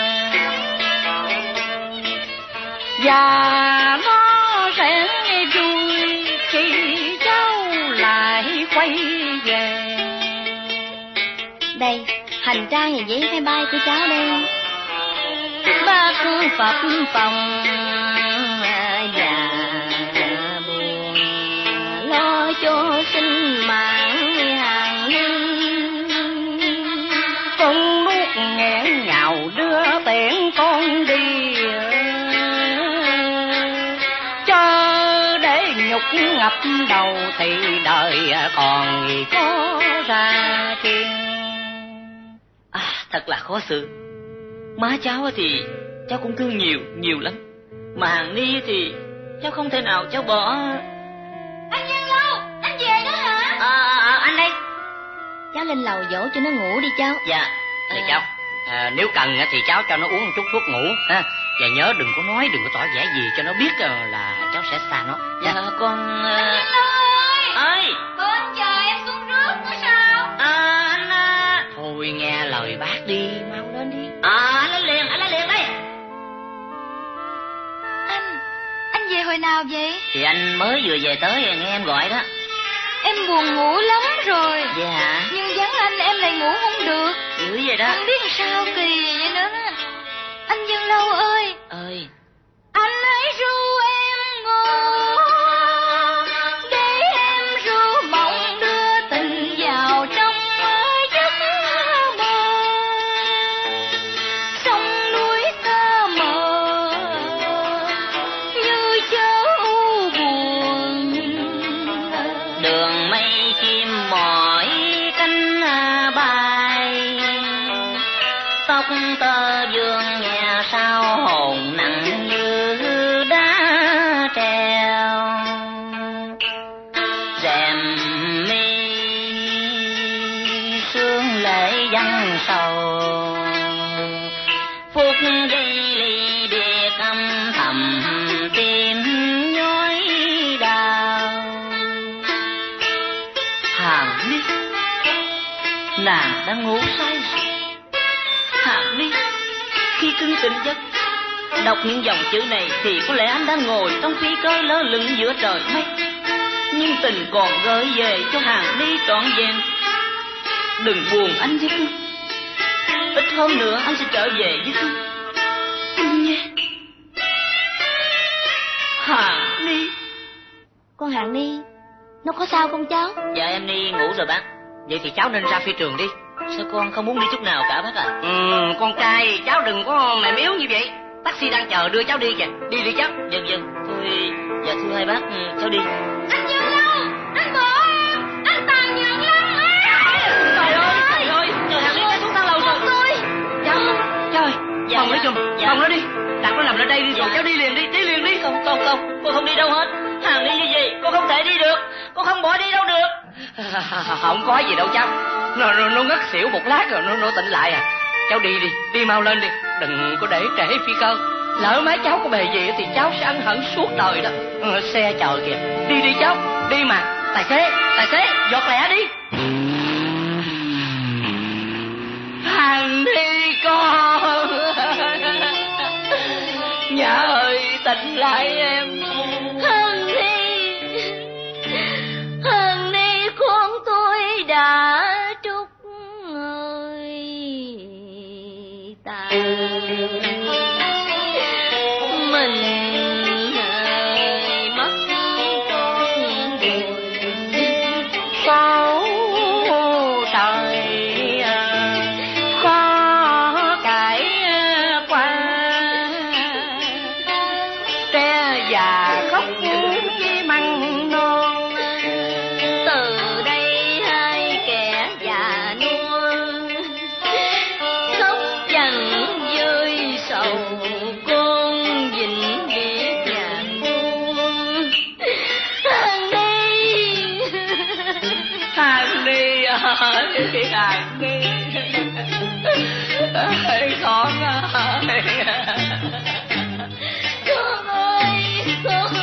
và nó sẽ vui khi cháu lại quay về. Đây, hành trang và giấy phép bay của cháu đây. Bác Phật phòng và buồn lo cho sinh mạng hàng ninh. Con nuốt nghẹn ngào đưa tiễn con đi, cho để nhục ngập đầu thì đời còn có ra thiên. Thật là khó xử. Má cháu thì cháu cũng thương nhiều lắm, mà Hằng Ni thì cháu không thể nào cháu bỏ. Anh Văn Lâu, anh về đó hả? Anh đây. Cháu lên lầu dỗ cho nó ngủ đi cháu. Dạ, thì cháu nếu cần thì cháu cho nó uống một chút thuốc ngủ ha. Và nhớ đừng có nói, đừng có tỏ vẻ gì cho nó biết là cháu sẽ xa nó. Dạ con. Anh Lâu ơi! Ơi! Bên chờ em xuống rước nữa sao? Anh Thôi nghe lời bác đi, mau lên đi. anh lên liền đây. Anh về hồi nào vậy? Thì anh mới vừa về tới nghe em gọi đó. Em buồn ngủ lắm rồi. Vậy hả? Nhưng vắng anh em lại ngủ không được. Dữ vậy đó. Không biết sao kỳ vậy nữa. Anh Văn Lâu ơi! Ơi! Anh hãy ru em ngủ, để em ru mộng đưa tình vào trong giấc mơ. Sông núi xa mờ như chớ u buồn, Đường mây chim mỏi cánh bay, tóc tơ vương nghe sao hồn nặng như đá treo. Rèm mi sương lệ văng sầu, phút giây ly biệt âm thầm tim nhói đau. Hằng Ni, nàng đang ngủ say. Hằng Ni, khi cưng tỉnh giấc đọc những dòng chữ này thì có lẽ anh đang ngồi trong phi cơ lơ lửng giữa trời mây. Nhưng tình còn gửi về cho Hằng Ni trọn vẹn. Đừng buồn anh với cưng, ít hôm nữa anh sẽ trở về với cưng. Cưng nhé. Hằng Ni. Con Hằng Ni, nó có sao không cháu? Dạ em Ni ngủ rồi bác. Vậy thì cháu nên ra phi trường đi. Sao con không muốn đi chút nào cả bác à? Con trai, cháu đừng có mềm yếu như vậy. Taxi đang chờ đưa cháu đi kìa. Đi đi cháu. Vâng. Thôi, dạ thưa hai bác, cháu đi. anh Văn Lâu, anh bỏ em, anh tàn nhẫn lắm. Trời ơi, trời Hằng Ni đã xuống thang lầu rồi. Cháu ơi, Dạ, phòng dạ, lấy chùm, dạ. phòng nó đi. Đặt nó nằm lên đây đi rồi Dạ. cháu đi liền đi, Không, con không đi đâu hết. Hằng Ni như vậy, con không thể đi được. Con không bỏ đi đâu được. Không có gì đâu cháu. Nó ngất xỉu một lát rồi nó tỉnh lại à. Cháu đi mau lên đi. Đừng có để trễ phi cơ. Lỡ má cháu có bề gì thì cháu sẽ ân hận suốt đời đó. Xe chờ kìa. Đi cháu, đi mà. Tài xế, giọt lẹ đi. Hằng Ni con. Nhà ơi, tỉnh lại em. Hằng Ni, con tôi đã trút người ta. Hằng Nghi con ơi. Con ơi, con.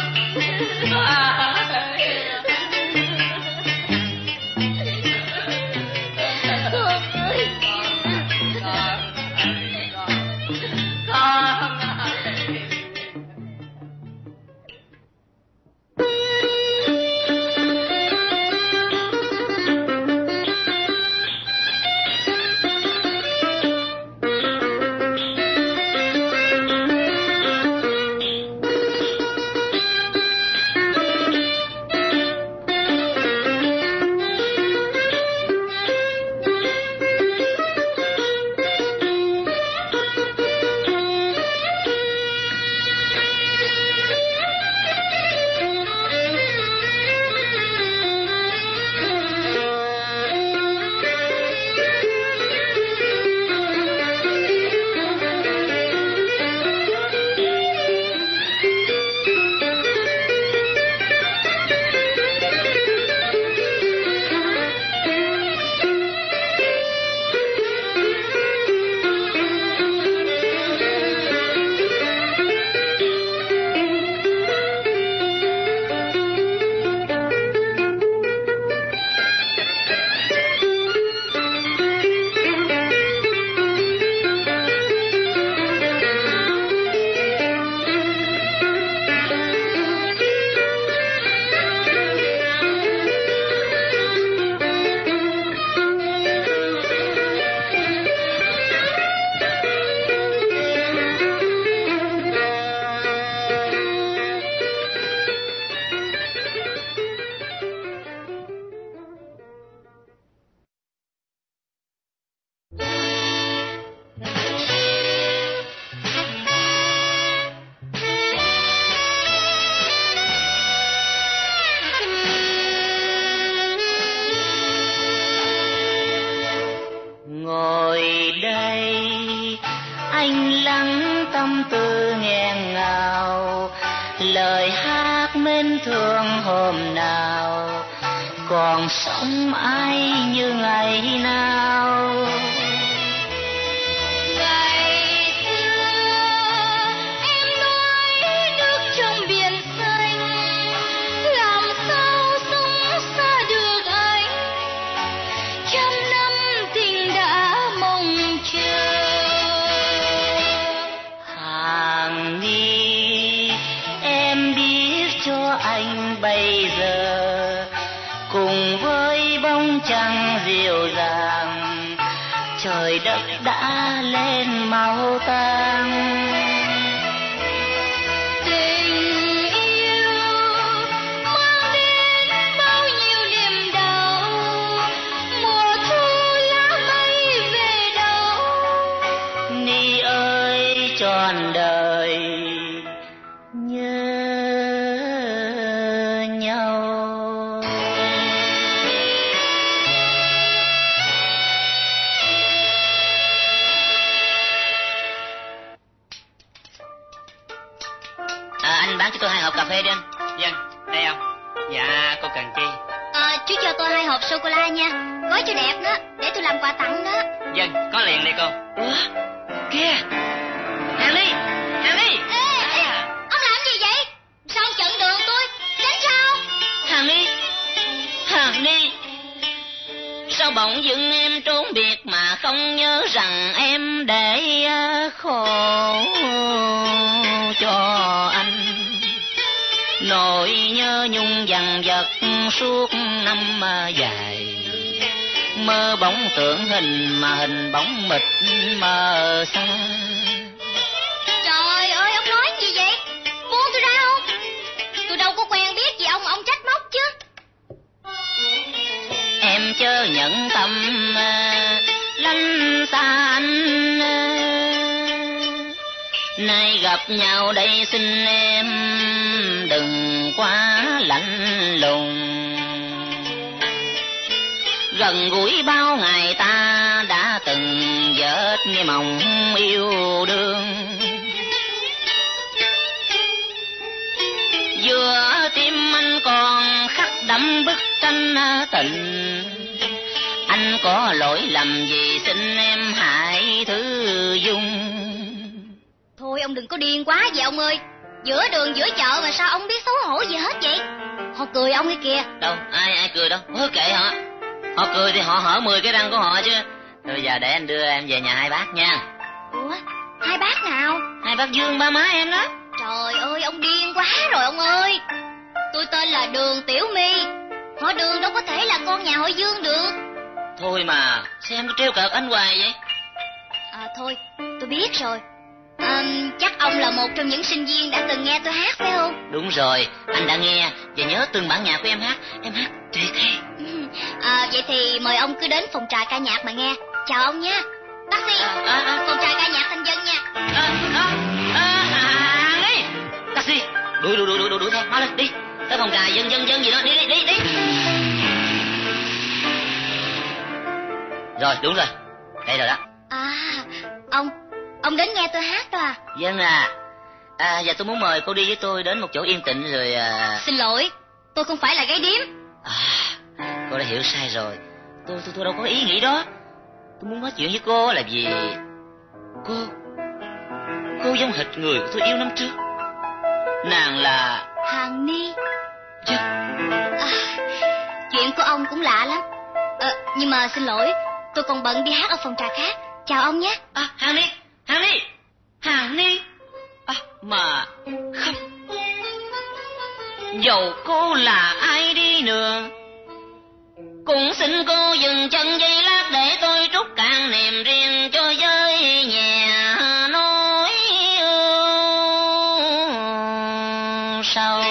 tâm tư nghẹn ngào, lời hát mến thương hôm nào còn sống ai như ngày nào. Ngày xưa em nói nước trong biển xanh, làm sao sống xa được anh, trăm năm tình đã mong chờ. Hàng Ni, em biết cho anh bây giờ cùng với bóng trăng dịu dàng, trời đất đã lên màu tang. Tình yêu mang đến bao nhiêu niềm đau, mùa thu lá mây về đâu. Ni ơi trọn đời nhớ nhau. Anh bán cho tôi 2 hộp cà phê đi anh. Vâng, đây không? Dạ, cô cần chi? Chú cho tôi 2 hộp sô-cô-la nha, gói cho đẹp đó, để tôi làm quà tặng đó. Vâng, có liền đây cô. Ủa, kìa, Hàng Ni, Hàng Ni. Ê, ông làm gì vậy? Sao ông chặn đường tôi? Tránh sao? Hàng Ni, Hàng Ni, sao bỗng dưng em trốn biệt mà không nhớ rằng em để khổ cho anh. Nỗi nhớ nhung dằn vặt suốt năm dài, mơ bóng tưởng hình mà hình bóng mịt mờ xa. Trời ơi, ông nói gì vậy? Buông tôi ra không? Tôi đâu có quen biết gì ông trách móc chứ. Em chớ nhận tâm lánh xa anh, nay gặp nhau đây xin em đừng quá lạnh lùng. Gần gũi bao ngày ta đã từng vết nghe mộng yêu đương, giữa tim anh còn khắc đậm bức tranh tình. Anh anh có lỗi lầm gì xin em hãy thứ dung. Thôi ông đừng có điên quá vậy ông ơi. Giữa đường giữa chợ mà sao ông biết xấu hổ gì hết vậy? Họ cười ông ấy kìa. Đâu, ai cười đâu, thôi kệ họ. Họ cười thì họ hở 10 cái răng của họ chứ. Thôi bây giờ để anh đưa em về nhà hai bác nha. Ủa, hai bác nào? Hai bác Dương ba má em đó. Trời ơi, ông điên quá rồi ông ơi. Tôi tên là Đường Tiểu My. Họ Đường đâu có thể là con nhà họ Dương được. Thôi mà, sao em cứ trêu cợt anh hoài vậy? Thôi, tôi biết rồi. Chắc ông là một trong những sinh viên đã từng nghe tôi hát phải không? Đúng rồi, anh đã nghe và nhớ từng bản nhạc của em hát tuyệt hay. Vậy thì mời ông cứ đến phòng trà ca nhạc mà nghe. Chào ông nha. Taxi, phòng trà ca nhạc Thanh Dân nha. Ấy, taxi, đuổi theo, mau lên đi. Tới phòng trà dân gì đó, đi. Rồi, đúng rồi, đây rồi đó. Ông đến nghe tôi hát đó à? Vâng giờ tôi muốn mời cô đi với tôi đến một chỗ yên tĩnh rồi. Xin lỗi, tôi không phải là gái điếm. Cô đã hiểu sai rồi. Tôi đâu có ý nghĩ đó. Tôi muốn nói chuyện với cô là vì cô giống hệt người của tôi yêu năm trước. Nàng là Hằng Ni. Chứ Chuyện của ông cũng lạ lắm. Nhưng mà xin lỗi, tôi còn bận đi hát ở phòng trà khác. Chào ông nhé. Hằng Ni. Mà không, dầu cô là ai đi nữa cũng xin cô dừng chân giây lát để tôi trút cạn niềm riêng cho giới nhà nói sau.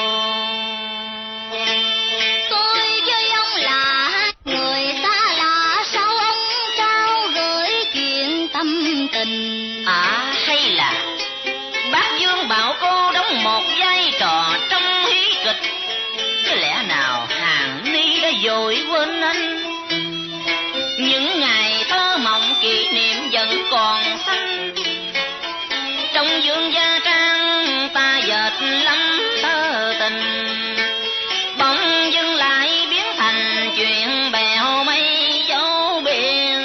Tôi với ông là người xa lạ, sao ông trao gửi chuyện tâm tình? Hay là bác Dương bảo cô đóng một vai trò trong hí kịch, chứ lẽ nào Hằng Ni đã vội quên anh? Những ngày thơ mộng kỷ niệm vẫn còn xanh, trong vườn gia trang ta dệt lắm thơ tình, bỗng dưng lại biến thành chuyện bèo mây dấu biển.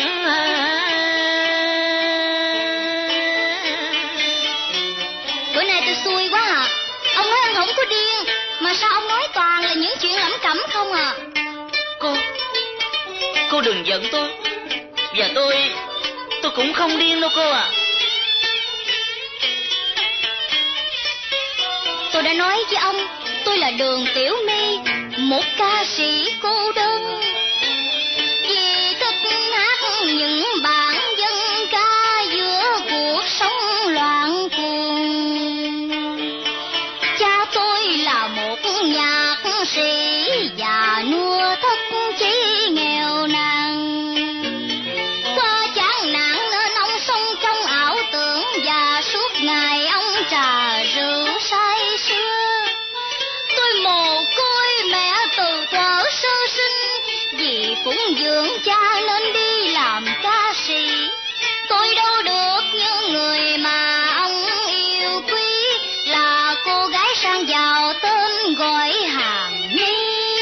Bữa nay tôi xui quá à. Ông nói anh không có điên, mà sao ông nói toàn là những chuyện lẩm cẩm không à? Cô đừng giận tôi. Và tôi cũng không điên đâu cô à. Tôi đã nói với ông, tôi là Đường Tiểu My, một ca sĩ cô đơn. Vì thích hát những bản dân ca giữa cuộc sống loạn cuồng. Cha tôi là một nhạc sĩ già nua thất chí nghèo nàn. Do chán nản nên ông sống trong ảo tưởng và suốt ngày ông trà rượu say sưa. Tôi mồ côi mẹ từ thuở sơ sinh, vì phụng dưỡng cha nên đi làm ca sĩ. Tôi đâu được như người mà ông yêu quý, là cô gái sang giàu tên gọi Hằng Ni.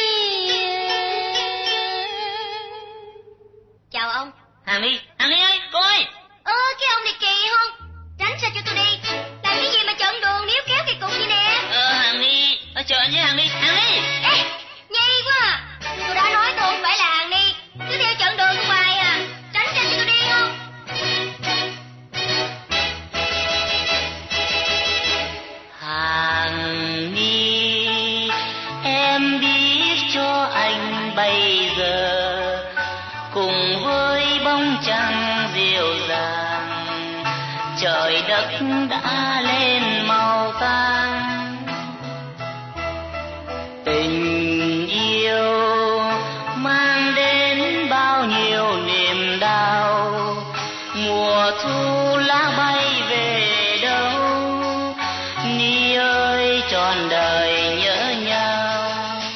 Chào ông. Hằng Ni ơi, cô ơi. Cái ông này kỳ không? Tránh xa cho tôi đi. Làm cái gì mà chọn đường níu kéo kỳ cục vậy nè? Hằng Ni, chờ anh với Hằng Ni. Ê, nhây quá à. Tôi đã nói tôi không phải là Hằng Ni, cứ theo chọn đường hoài à. Tránh xa cho tôi đi không? Hằng Ni, em biết cho anh bây giờ cùng với bóng trăng dịu dàng, trời đất đã lên màu tang. Tình yêu mang đến bao nhiêu niềm đau, mùa thu lá bay về đâu. Ni ơi trọn đời nhớ nhau,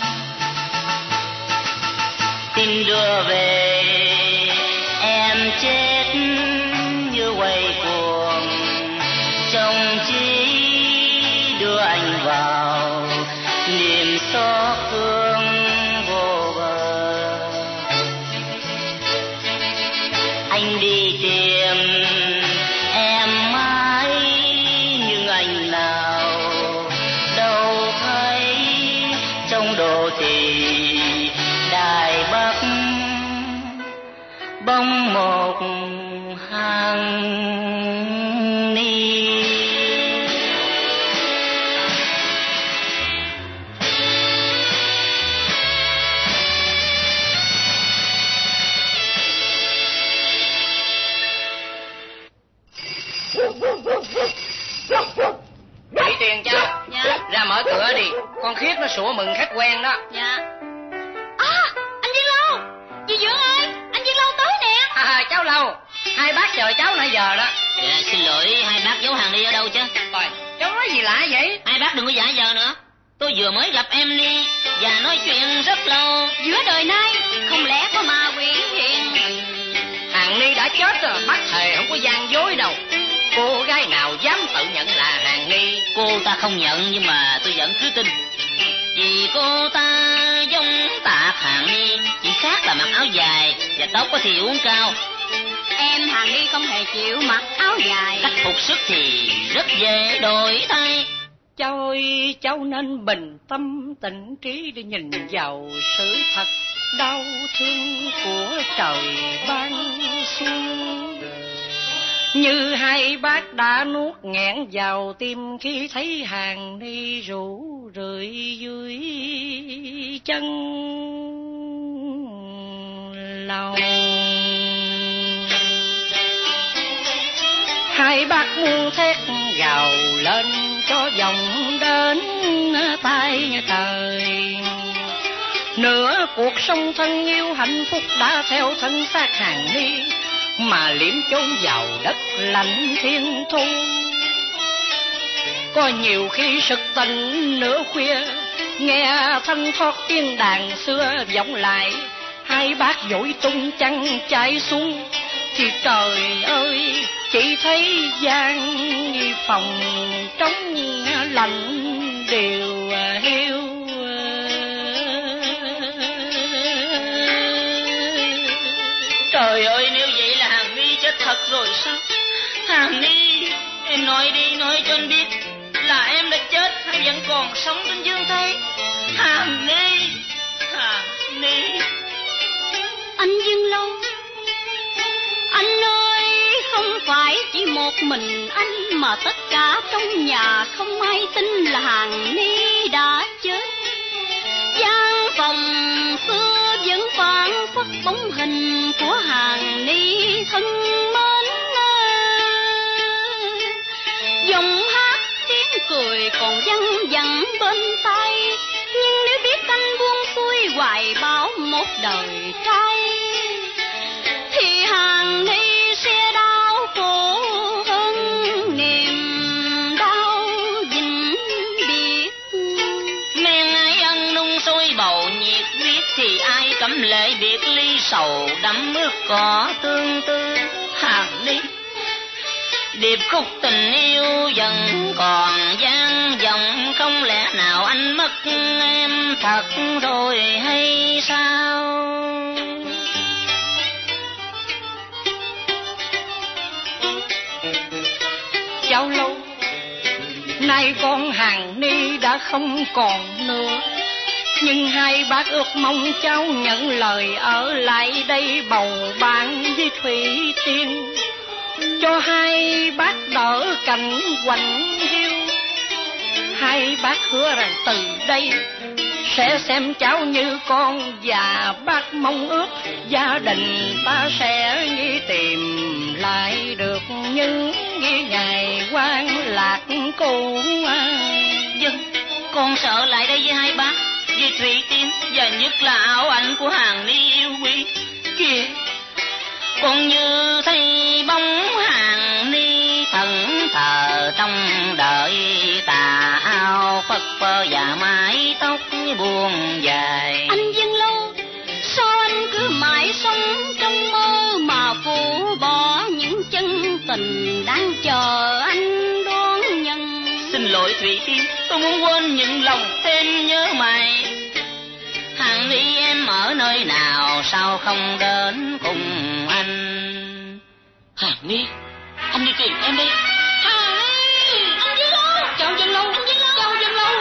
tình đưa về em chết như quay cuồng, chồng chỉ đưa anh vào niềm xót thương vô bờ. anh đi tìm em mãi nhưng anh nào đâu thấy trong đồ thị Đài Bắc bóng một hàng ni. Thủy Tiên cháu. Dạ. Ra mở cửa đi, con Khiết nó sủa mừng khách quen đó. Dạ. Anh Viên Lâu, dì Dượng ơi, anh Viên Lâu tới nè. Cháu Lâu, hai bác chờ cháu nãy giờ đó. Dạ xin lỗi, hai bác giấu hàng đi ở đâu chứ? Rồi, cháu nói gì lạ vậy? Hai bác đừng có giả vờ nữa. Tôi vừa mới gặp em đi và nói chuyện rất lâu. Giữa đời nay không lẽ có ma quỷ hiện. Hàng Ni đã chết rồi, bác thề không có gian dối đâu. Cô gái nào dám tự nhận là Hàng Ni? Cô ta không nhận nhưng mà tôi vẫn cứ tin. Vì cô ta giống Tạ Hàng Ni, chỉ khác là mặc áo dài và tóc có thì uốn cao. Em Hàng Ni không hề chịu mặc áo dài. Cách phục sức thì rất dễ đổi thay. Cháu ơi, cháu nên bình tâm tĩnh trí để nhìn vào sự thật đau thương của trời ban xuống. Như hai bác đã nuốt nghẹn vào tim khi thấy Hàng Ni rủ rượi dưới chân lòng. Hai bác muốn thét gào lên cho vòng đến tay trời. Nửa cuộc sống thân yêu hạnh phúc đã theo thân xác Hàng Ni mà liếm chôn vào đất lạnh thiên thu. Có nhiều khi sực tỉnh nửa khuya, nghe thanh thoát tiếng đàn xưa vọng lại. Hai bác vội tung chăn chạy xuống thì trời ơi, chỉ thấy gian phòng trống lạnh đều hiu. Trời ơi, nếu vậy là Hàng Ni chết thật rồi sao? Hàng Ni, em nói đi, nói cho anh biết là em đã chết hay vẫn còn sống trên dương thế? Hàng Ni, Hàng Ni. Anh Viên Lâu, anh ơi, không phải chỉ một mình anh mà tất cả trong nhà không ai tin là Hàng Ni đã chết. Gian phòng xưa vẫn phảng phất bóng hình của Hàng Ni thân mến. Giọng hát tiếng cười còn văng vẳng bên tai, nhưng nếu biết anh buông xuôi hoài bão một đời trai thì Hàng Ni sẽ đau khổ hơn niềm đau vĩnh biệt. Men ai ăn nung sôi bầu nhiệt huyết thì ai cấm lệ biệt ly, sầu đắm ướt cỏ tương tư. Hàng Ni, điệp khúc tình yêu vẫn còn vang vọng, không lẽ nào anh mất em thật rồi hay sao? Cháu Lâu, nay con Hàng Ni đã không còn nữa, nhưng hai bác ước mong cháu nhận lời ở lại đây bầu bạn với Thủy Tiên, cho hai bác đỡ cảnh quạnh hiu. Hai bác hứa rằng từ đây sẽ xem cháu như con, và bác mong ước gia đình ta sẽ tìm lại được những ngày quan lạc cũ. Vâng, con sợ lại đây với hai bác, với Thủy Tiên, và nhất là ảo ảnh của Hàng Ni yêu quý. Kìa, con như thấy bóng Hàng Ni thần thờ trong đợi tà áo phất phơ và mái tóc buông dài. Anh Viên Lâu, sao anh cứ mãi sống trong mơ mà phủ bỏ những chân tình đang chờ anh đón nhận? Xin lỗi Thủy Tiên, tôi muốn quên những lòng thêm nhớ mày. Hàng Ni em ở nơi nào sao không đến cùng anh? Hàn Ni, anh đi tìm em đây. Hàn Ni, anh Dân Lâu. Chào Dân Lâu, chào Dân Lâu.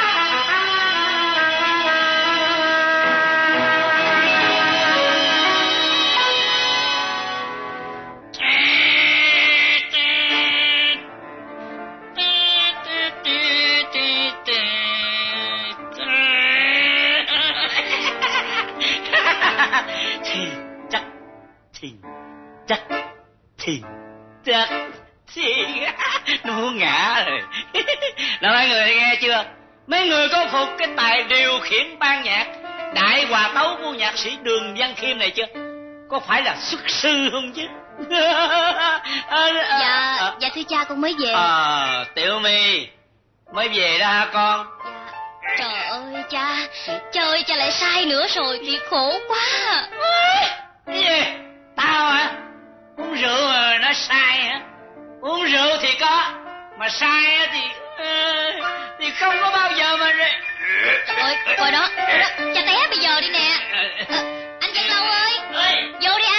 Nó muốn ngã rồi. Là mấy người nghe chưa? Mấy người có phục cái tài điều khiển ban nhạc đại hòa tấu của nhạc sĩ Đường Văn Khiêm này chưa? Có phải là xuất sư không chứ? Dạ thưa cha, con mới về. Tiểu My mới về đó hả con? Trời ơi cha ơi, cha lại sai nữa rồi, thiệt khổ quá. Cái gì? Tao hả? Uống rượu mà nó sai hả? Uống rượu thì có, mà sai thì không có bao giờ mà. Trời ơi, coi đó, cha té bây giờ đi nè. Anh Dân Lâu ơi, vô đi anh.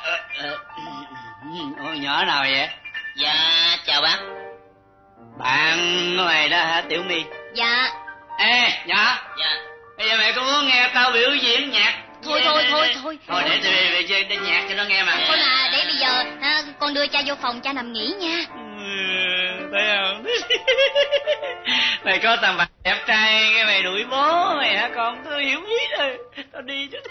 Nhỏ nào vậy? Dạ, chào bác. Bạn mày đó hả Tiểu My? Dạ. Ê, nhỏ. Dạ. Bây giờ mày có muốn nghe tao biểu diễn nhạc? Thôi. Thôi để tôi về chơi đến nhạc cho nó nghe mà. Thôi mà, để bây giờ con đưa cha vô phòng, cha nằm nghỉ nha. Thấy không? Mày có tầm bạc đẹp trai, cái mày đuổi bố mày hả con? Tôi hiểu ý rồi. Tao đi cho.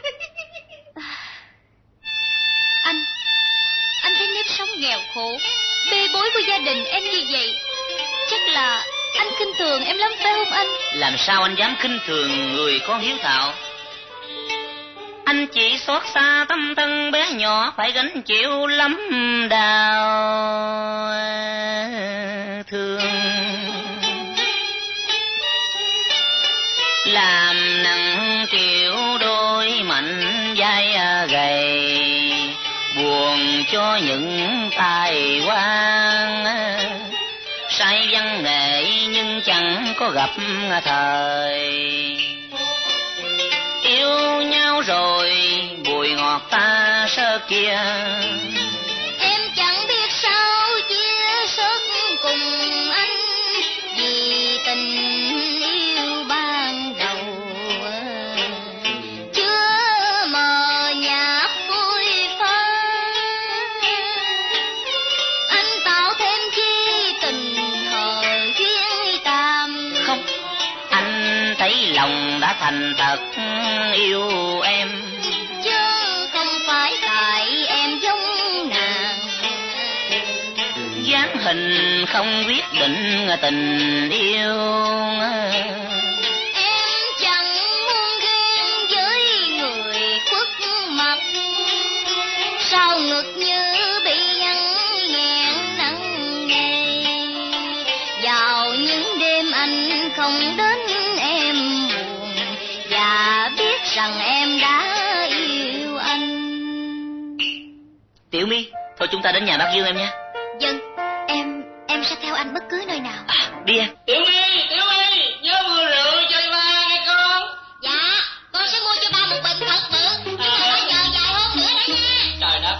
Anh thấy nếp sống nghèo khổ, bê bối của gia đình em như vậy, chắc là anh khinh thường em lắm phải không anh? Làm sao anh dám khinh thường người con hiếu thảo? Anh chỉ xót xa tâm thân bé nhỏ phải gánh chịu lắm đau thương. Làm nặng chịu đôi mạnh vai gầy, buồn cho những tài quan say văn nghệ nhưng chẳng có gặp thời. Yêu nhau rồi bùi ngọt ta sơ kia, em chẳng biết sao chia sớt cùng anh, vì tình yêu ban đầu chưa mờ nhạt vui phá. Anh tạo thêm chi tình hờ duyên tàm. không, anh thấy lòng đã thành thật yêu em, Chứ không phải tại em giống nàng. dáng hình không quyết định tình yêu. Em chẳng muốn ghen với người khuất mặt, sao ngực như bị nhăn nghẹn nặng nề. Vào những đêm anh không đến em buồn, và biết rằng em đã yêu anh. Tiểu My, thôi chúng ta đến nhà bác Dương em nha. Vâng, em sẽ theo anh bất cứ nơi nào. Đi em. Tiểu My, nhớ mua rượu cho ba nghe con. Dạ, con sẽ mua cho ba một bình thật bự, nhưng mà phải chờ vài hôm nữa đấy nha. Trời đất.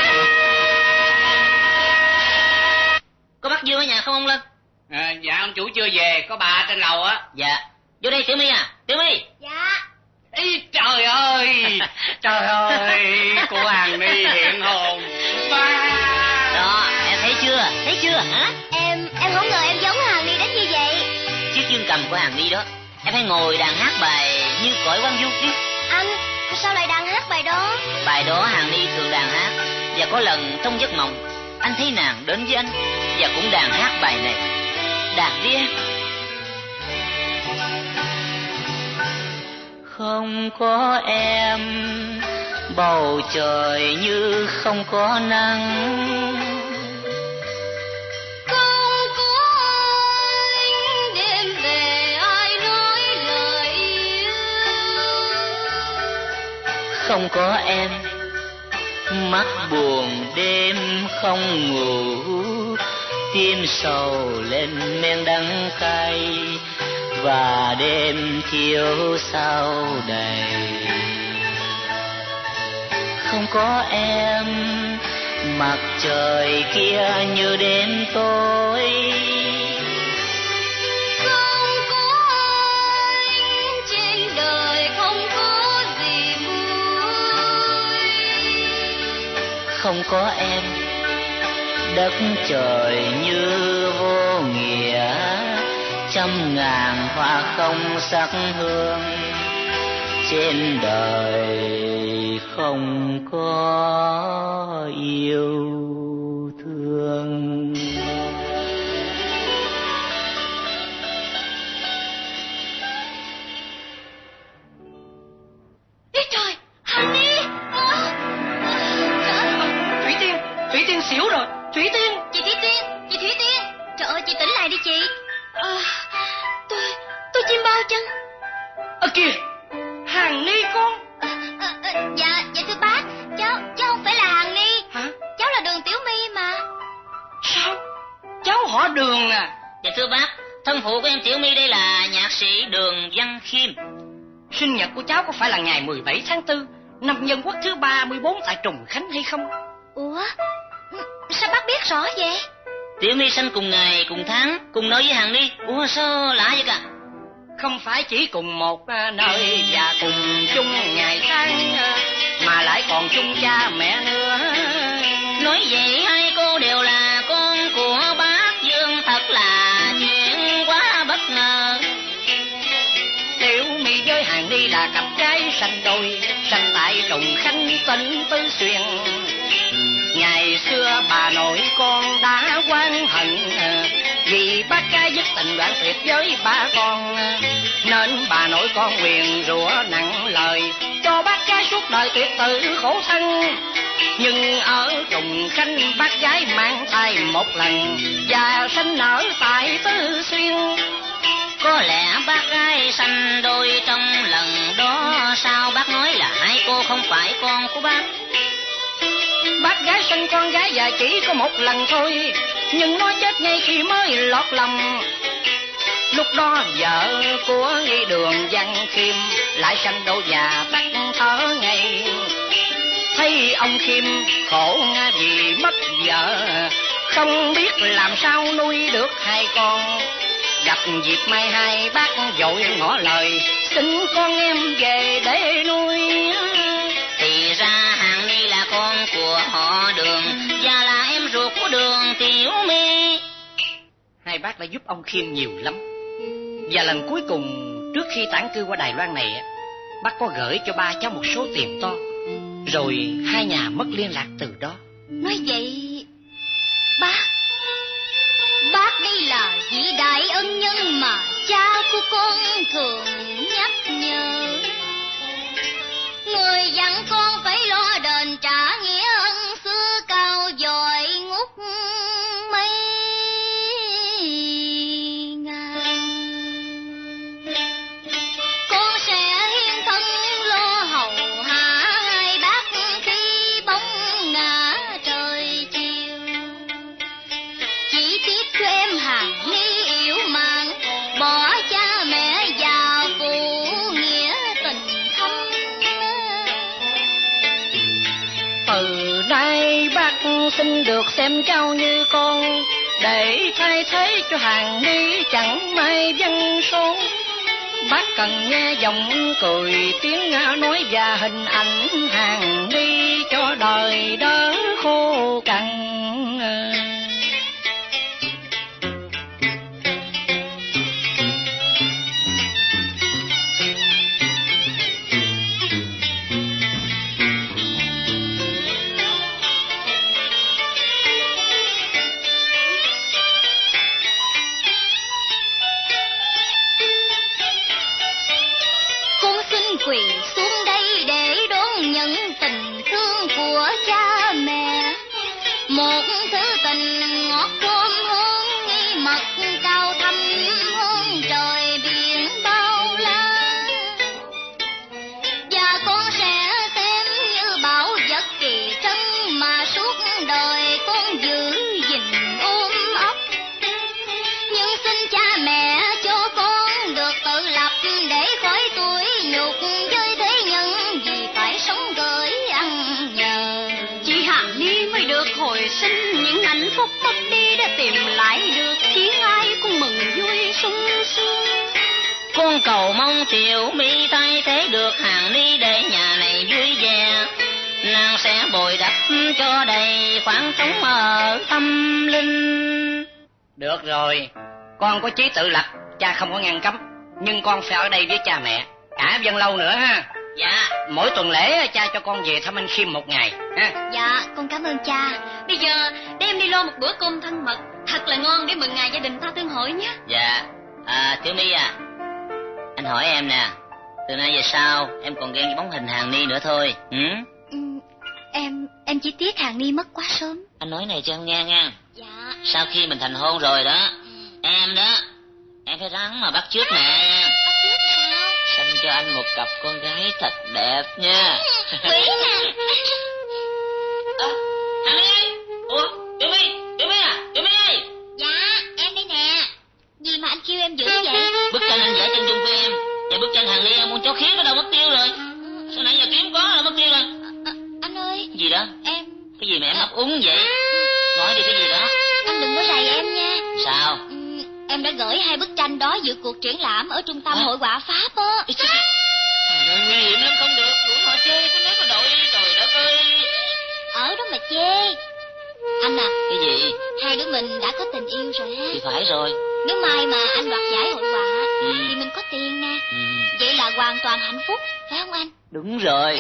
Có bác Dương ở nhà không ông Lân? Dạ ông chủ chưa về, có bà trên lầu á. Dạ. Vô đây Tiểu My à, Tiểu My. Dạ. Ý, trời ơi, cô Hàn Ni hiện hồn. Ba. Đó, em thấy chưa hả? Em không ngờ em giống Hàn Ni đến như vậy. Chiếc dương cầm của Hàn Ni đó, em phải ngồi đàn hát bài Như Cõi Quang Du đi. Anh, sao lại đàn hát bài đó? Bài đó Hàn Ni thường đàn hát, và có lần trong giấc mộng anh thấy nàng đến với anh và cũng đàn hát bài này. Đàn đi em. Không có em, bầu trời như không có nắng. Không có anh, đêm về ai nói lời yêu. Không có em, mắt buồn đêm không ngủ, tim sầu lên men đắng cay, và đêm thiếu sao đầy. Không có em, mặt trời kia như đêm tối. Không có anh trên đời không có gì vui. Không có em đất trời như vô nghĩa, trăm ngàn hoa không sắc hương, trên đời không có yêu thương. Ý trời, Honey! Thủy Tiên xỉu rồi, Thủy Tiên. Chị Thủy Tiên, trời ơi, chị tỉnh lại đi chị. Tôi chim bao chân. Kìa, Hằng Ni con. Dạ thưa bác, cháu không phải là Hằng Ni. Hả? Cháu là Đường Tiểu My mà. Sao? Cháu họ Đường à? Dạ thưa bác, thân phụ của em Tiểu My đây là nhạc sĩ Đường Văn Khiêm. Sinh nhật của cháu có phải là ngày 17 tháng 4 năm Nhân Quốc thứ 34 tại Trùng Khánh hay không? Ủa, sao bác biết rõ vậy? Tiểu My sinh cùng ngày cùng tháng cùng nơi với Hằng Ni. Ủa sao lạ vậy cả? Không phải chỉ cùng một nơi và cùng chung ngày tháng, mà lại còn chung cha mẹ nữa. Nói vậy hai cô đều là con của bác Dương, thật là chuyện quá bất ngờ. Tiểu My với Hằng Ni là cặp gái sanh đôi, sanh tại Trùng Khánh tỉnh Tứ Xuyên. Ngày xưa bà nội con đã oán hận, vì bác gái dứt tình đoạn tuyệt với ba con, nên bà nội con nguyền rủa nặng lời, cho bác gái suốt đời tuyệt tử khổ thân. Nhưng ở Trùng Khánh bác gái mang thai một lần và sinh nở tại Tứ Xuyên. Có lẽ bác gái sanh đôi trong lần đó, sao bác nói là hai cô không phải con của bác? Bác gái sinh con gái và chỉ có một lần thôi, nhưng nó chết ngay khi mới lọt lòng. Lúc đó vợ của nghi Đường Văn Khiêm lại sanh đôi và tắt thở ngay. Thấy ông Khiêm khổ vì mất vợ, không biết làm sao nuôi được hai con. Gặp dịp mai hai bác vội ngỏ lời, xin con em về để nuôi. Thì ra Hằng Ni là con của họ Đường và là em ruột của Đường Tiểu My. Hai bác đã giúp ông Khiêm nhiều lắm. Và lần cuối cùng trước khi tản cư qua Đài Loan này, bác có gửi cho ba cháu một số tiền to. Rồi hai nhà mất liên lạc từ đó. Nói vậy bác đây là vị đại ân nhân mà cha của con thường nhắc nhở. Người dặn con phải lo đền trả nghĩa ân xưa cao dòi ngút mấy ngàn. Con sẽ hiến thân lo hầu hạ hai bác khi bóng ngã trời chiều. Chỉ tiếc cho em Hằng Ni yếu mạng, bỏ cha mẹ già phụ nghĩa tình thâm. Từ nay bác xin được xem cháu như con, để thay thế cho Hằng Ni chẳng may văn số. Bác cần nghe giọng cười tiếng nói và hình ảnh Hằng Ni cho đời đỡ khô cằn. Quỳ xuống đây để đón nhận tình thương của cha mẹ, một thứ tình ngọt thơm hương nghi mật cao thâm hơn trời biển bao la. Và con sẽ xem như bảo vật kỳ trân mà suốt đời con giữ gìn ôm ấp. Nhưng xin cha mẹ cho con được tự lập để khỏi tuổi nhục với thế nhân, vì phải sống gửi ăn nhờ. Chị Hằng Ni mới được hồi hồi sinh những hạnh phúc mất đi đã tìm lại được, khiến ai cũng mừng vui sung sướng. Con cầu mong Tiểu My thay thế được Hằng Ni để nhà này vui vẻ, nàng sẽ bồi đắp cho đầy khoảng trống ở tâm linh. Được rồi, con có chí tự lập, cha không có ngăn cấm, nhưng con phải ở đây với cha mẹ cả Vân Lâu nữa ha. Dạ. Mỗi tuần lễ cha cho con về thăm anh Khiêm một ngày ha. Dạ, con cảm ơn cha. Bây giờ để em đi lo một bữa cơm thân mật thật là ngon để mừng ngày gia đình ta tương hội nhé. Dạ. Tiểu My à, anh hỏi em nè, từ nay về sau em còn ghen với bóng hình Hằng Ni nữa thôi. Em chỉ tiếc Hằng Ni mất quá sớm. Anh nói này cho em nghe nha. Dạ. Sau khi mình thành hôn rồi đó, em phải ráng mà bắt chước mẹ nha. Bắt chước sao? Sanh cho anh một cặp con gái thật đẹp nha. Quý nè. Hằng Ni ơi. Ủa, Tiểu My à, Tiểu My ơi. Dạ, em đây nè. Gì mà anh kêu em giữ vậy? Bức tranh anh vẽ chân dung của em và bức tranh Hằng Ni em muốn cho khiến nó đâu mất tiêu rồi. Sao nãy giờ kiếm có là mất tiêu rồi. Anh ơi. Gì đó? Em. Cái gì mà em ấp úng vậy? Nói đi cái gì đó. Anh đừng có rầy em nha. Sao? Em đã gửi 2 bức tranh đó dự cuộc triển lãm ở trung tâm hội họa Pháp á. Trời, nguy hiểm lắm, không được. Rủ họ chê cái nếu mà đội, trời đất ơi. Ở đó mà chê. Anh à. Cái gì? 2 đứa mình đã có tình yêu rồi ha. Thì phải rồi. Nếu mai mà anh đoạt giải hội họa thì mình có tiền nè. Vậy là hoàn toàn hạnh phúc, phải không anh? Đúng rồi.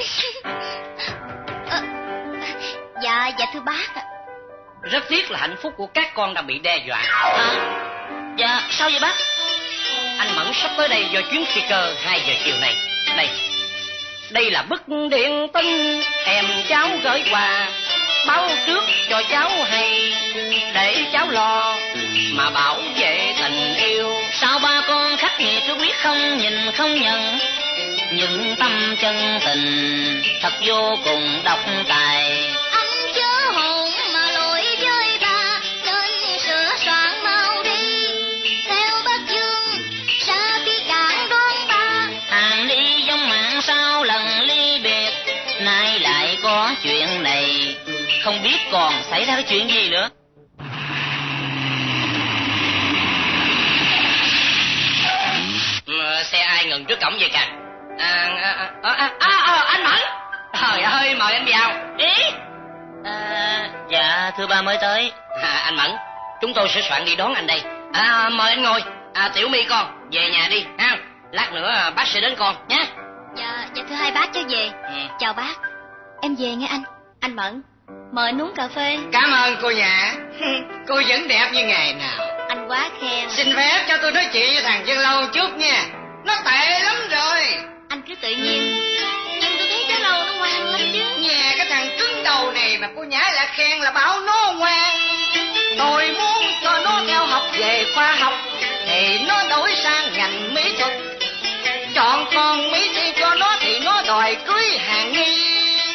Dạ thưa bác ạ. Rất tiếc là hạnh phúc của các con đang bị đe dọa. Dạ, sao vậy bác? Anh Mẫn sắp tới đây do chuyến phi cơ 2 giờ chiều này. Đây là bức điện tin em cháu gửi quà, báo trước cho cháu hay để cháu lo mà bảo vệ tình yêu. Sao ba con khắc nghiệt cứ quyết không nhìn không nhận, những tâm chân tình thật vô cùng độc tài. Anh chớ hồn mà lỗi với ba, nên sửa soạn mau đi theo bác Dương ra đi cạn đón ta. Hằng Ni giống mạng sau lần ly biệt, nay lại có chuyện này, không biết còn xảy ra cái chuyện gì nữa. Xe ai ngừng trước cổng vậy kìa? Anh Mẫn. Trời ơi, mời anh vào. Ý? Dạ, thưa ba mới tới. Anh Mẫn, chúng tôi sẽ soạn đi đón anh đây. Mời anh ngồi. Tiểu My con, về nhà đi ha. Lát nữa bác sẽ đến con nhé. Dạ thưa hai bác cho về. Chào bác. Em về nghe anh. Anh Mẫn, mời anh uống cà phê. Cảm ơn cô Nhã. Cô vẫn đẹp như ngày nào. Anh quá khen. Xin phép cho tôi nói chuyện với thằng Vân Lâu chút nha. Nó tệ lắm rồi. Anh cứ tự nhiên. Nhưng tôi thấy cái Lâu nó ngoan lắm chứ. Nhà cái thằng cứng đầu này mà cô Nhã lại khen là bảo nó ngoan. Tôi muốn cho nó theo học về khoa học thì nó đổi sang ngành mỹ thuật. Chọn con Mỹ Thi cho nó thì nó đòi cưới Hằng Ni.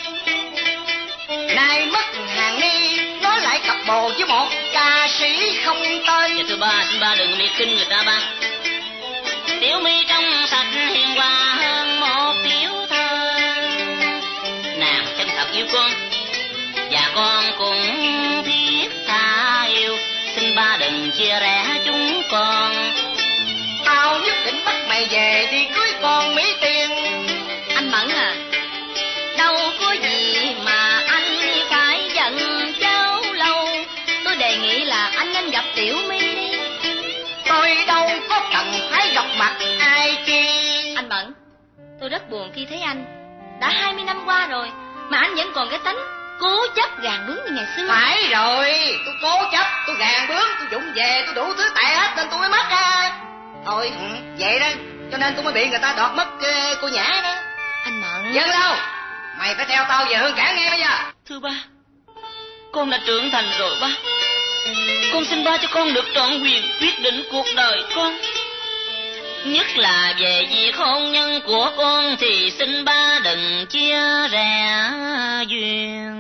Nay mất Hằng Ni, nó lại cặp bồ với một ca sĩ không tên. Dạ thưa ba, xin ba đừng miệt khinh người ta ba. Tiểu My trong sạch hiền hòa hơn một tiểu thơ, nàng chân thật yêu con và con cũng thiết tha yêu, xin ba đừng chia rẽ chúng con. Tao nhất định bắt mày về đi cưới con Mỹ Tiên. Anh Mẫn à, đâu có gì mà anh phải giận cháu Lâu. Tôi đề nghị là anh nên gặp Tiểu My đi. Tôi đâu có cần phải gặp mặt ai chi. Anh Mẫn, tôi rất buồn khi thấy anh. Đã 20 năm qua rồi mà anh vẫn còn cái tánh cố chấp gàn bướng như ngày xưa. Phải rồi, tôi cố chấp, tôi gàn bướng, tôi vụng về, tôi đủ thứ tệ hết nên tôi mới mất ha. Thôi, vậy đó, cho nên tôi mới bị người ta đoạt mất cô Nhã đó. Anh Mẫn. Dân Lâu, mày phải theo tao về Hương Cảng nghe bây giờ. Thưa ba, con đã trưởng thành rồi ba. Con xin ba cho con được trọn quyền quyết định cuộc đời con. Nhất là về việc hôn nhân của con thì xin ba đừng chia rẽ duyên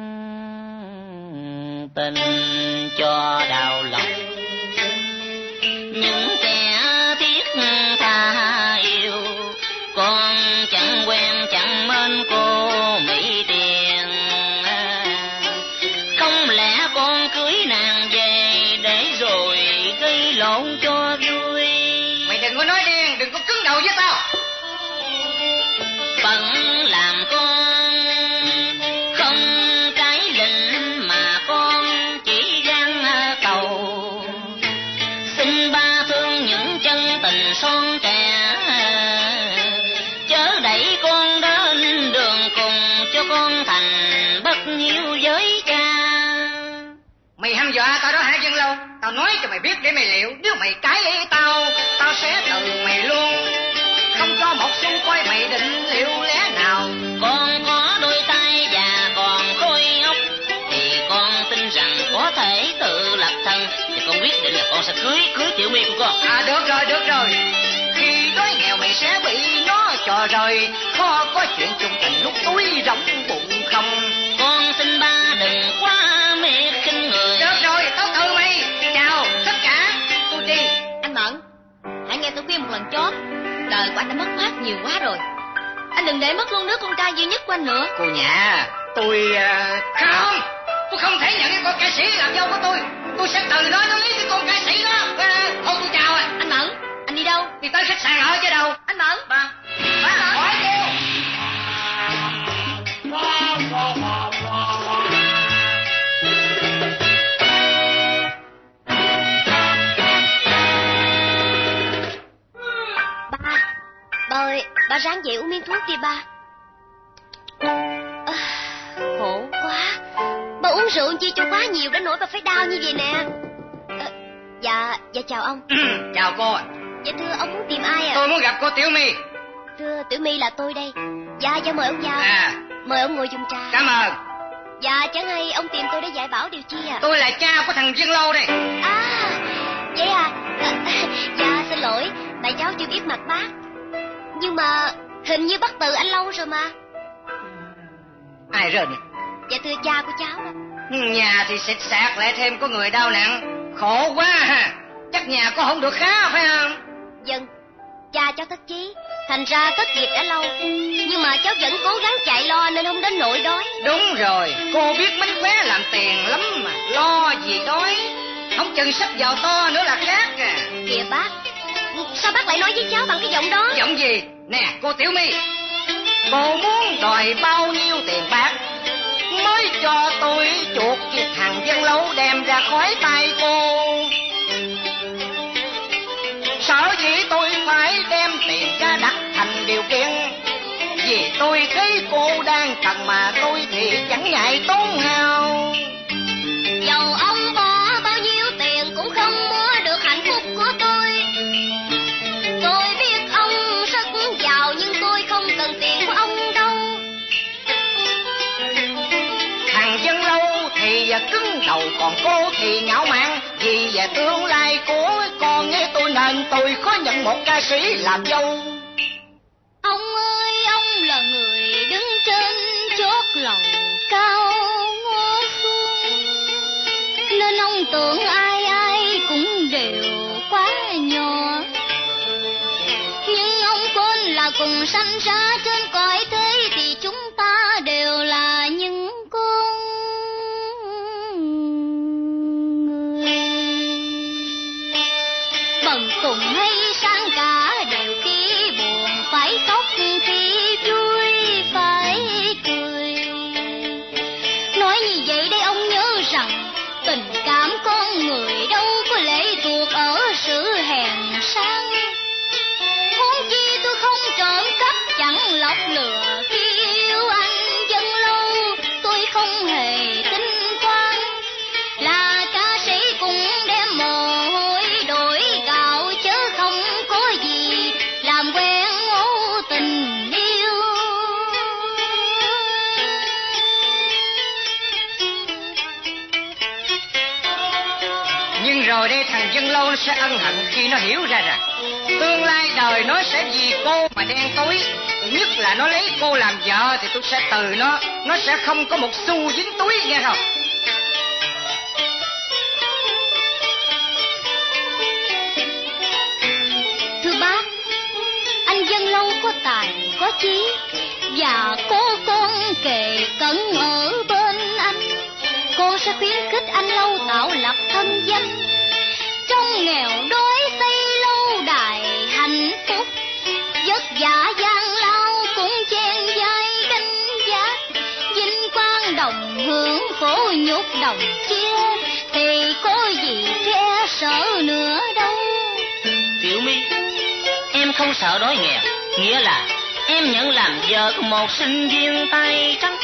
tình cho đau lòng. Những kẻ thiết tha yêu con chẳng quen chẳng mến cô Mỹ Tiền, không lẽ cưới nàng về để rồi gây lộn cho vui. Mày đừng có nói điên, đừng có cứng đầu với tao. Phận làm con không trái lệnh mà con chỉ gian cầu, xin ba thương những chân tình son trẻ, chớ đẩy con đến đường cùng cho con thành bất hiếu với cha. Mày hăm dọa tao đó hả Dân Lâu? Tao nói cho mày biết để mày liệu, nếu mày cãi lấy tao, tao sẽ từ mày luôn, không cho một xu coi mày định liệu lẽ nào. Con có đôi tay và còn khôi óc thì con tin rằng có thể tự lập thân, và con quyết định là con sẽ cưới Tiểu My của con. À được rồi. Khi đói nghèo mày sẽ bị nó trò rời, khó có chuyện chung tình lúc túi rỗng bụng không. Con xin ba đừng quá mê khinh người. Được rồi, tao từ mày. Chào tất cả, tôi đi. Anh Mẫn, hãy nghe tôi khuyên một lần chót. Đời của anh đã mất mát nhiều quá rồi. Anh đừng để mất luôn đứa con trai duy nhất của anh nữa. Cô Nhã, tôi... Không, tôi không thể nhận cái con ca sĩ làm dâu của tôi. Tôi sẽ từ nó lấy cái con ca sĩ đó. Thôi tôi chào à. Anh Mẫn, anh đi đâu? Đi tới khách sạn ở chứ đâu. Anh Mẫn. Ba hỏi cô. Ba ráng dậy uống miếng thuốc đi ba. Khổ quá. Ba uống rượu chi cho quá nhiều đến nỗi ba phải đau như vậy nè. Dạ chào ông. Chào cô. Dạ thưa ông muốn tìm ai à? Tôi muốn gặp cô Tiểu My. Thưa Tiểu My là tôi đây. Dạ mời ông vào. Mời ông ngồi dùng trà. Cảm ơn. Dạ chẳng hay ông tìm tôi để dạy bảo điều chi à? Tôi là cha của thằng Dân Lâu đây. À vậy à? Dạ xin lỗi, tại cháu chưa biết mặt bác. Nhưng mà hình như bắt từ anh Lâu rồi mà. Ai rên? Dạ thưa cha của cháu đó. Nhà thì xịt sạc lại thêm có người đau nặng. Khổ quá ha. Chắc nhà có không được khá phải không? Vâng, cha cháu thất chí, thành ra thất nghiệp đã lâu. Nhưng mà cháu vẫn cố gắng chạy lo nên không đến nỗi đói. Đúng rồi, cô biết mánh khóe làm tiền lắm mà. Lo gì đói. Không chừng sắp vào to nữa là khác à. Kìa bác, sao bác lại nói với cháu bằng cái giọng đó? Giọng gì? Nè cô Tiểu My, cô muốn đòi bao nhiêu tiền bạc mới cho tôi chuột việc thằng Dân Lâu đem ra khỏi tay cô? Sở dĩ tôi phải đem tiền ra đặt thành điều kiện, vì tôi thấy cô đang cần mà tôi thì chẳng ngại tốn hao. Dầu ông bỏ bao nhiêu tiền cũng không mua được hạnh phúc của tôi. Tôi biết ông rất giàu nhưng tôi không cần tiền của ông đâu. Thằng Dân Lâu thì cứng đầu, còn cô thì ngạo mạn. Vì về tương lai của con nghe tôi nên tôi khó nhận một ca sĩ làm dâu. Ông ơi, ông là người đứng trên chót lầu cao ngó xuống, nên ông tưởng ai ai cũng đều quá nhỏ. Nhưng ông quên là cùng sanh ra trên cõi thế thì chúng ta đều là những con người. Bần cùng hay sang cả đều khi buồn phải khóc, khi vui phải cười. Nói như vậy để ông nhớ rằng tình cảm con người đâu có lệ thuộc ở sự hèn sang. Huống chi tôi không trộm cắp chẳng lọc lừa, khi yêu anh Dân Lâu tôi không hề tính toán. Là ca sĩ cũng đem mồ hôi đổi gạo chứ không có gì làm quen ngộ tình yêu. Nhưng rồi đây thằng Dân Lâu nó sẽ ân hận khi nó hiểu ra rằng tương lai đời nó sẽ vì cô mà đen tối. Nhất là nó lấy cô làm vợ thì tôi sẽ từ nó sẽ không có một xu dính túi, nghe không? Thưa bác, anh Dân Lâu có tài, có chí và có con kề cận ở bên anh. Con sẽ khuyến khích anh Lâu tạo lập thân danh, trong nghèo đói xây lâu đài hạnh phúc, vất vả gian lao cũng chen vai đánh giá, vinh quang đồng hưởng khổ nhục đồng chia, thì có gì che sợ nữa đâu. Tiểu My, em không sợ đói nghèo, nghĩa là em nhận làm vợ của một sinh viên tay trắng.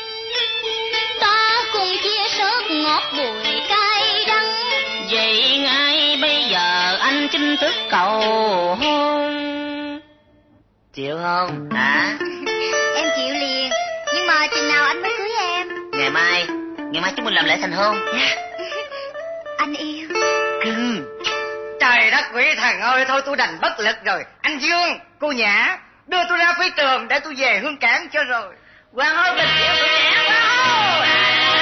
Ta cùng chia sớt ngọt bùi cay đắng. Vậy ngay bây giờ anh chính thức cầu hôn, chịu không? Hả? Em chịu liền, nhưng mà chừng nào anh mới cưới em? Ngày mai chúng mình làm lễ thành hôn nha. Anh yêu. Cưng. Trời đất quỷ thần ơi, thôi tôi đành bất lực rồi. Anh Dương, cô Nhã, đưa tôi ra phía trường để tôi về Hương Cảng cho rồi. Hoàng hôn tình yêu của Nhã, hoàng hôn.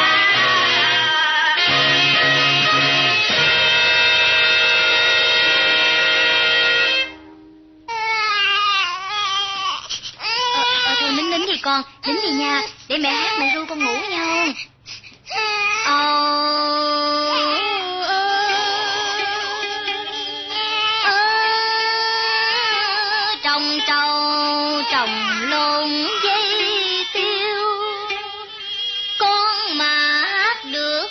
Thôi nín đi con, nín đi nha, để mẹ hát mẹ ru con ngủ nha. Trồng trâu trồng lộn dây tiêu, con mà hát được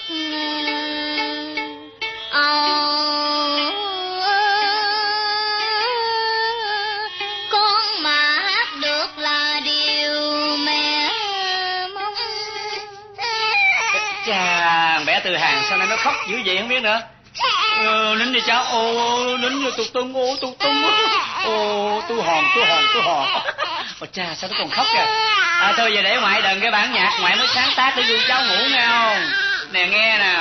con mà hát được là điều mẹ mong. Chà, bé Tư Hàn sao nay nó khóc dữ vậy không biết nữa. Nín đi cháu. Nín đi tụt tung. Ô, tu hòn. Ồ cha, sao nó còn khóc kìa. Thôi về để ngoại đần cái bản nhạc ngoại mới sáng tác để vui cháu ngủ nghe không. Nè nghe nè.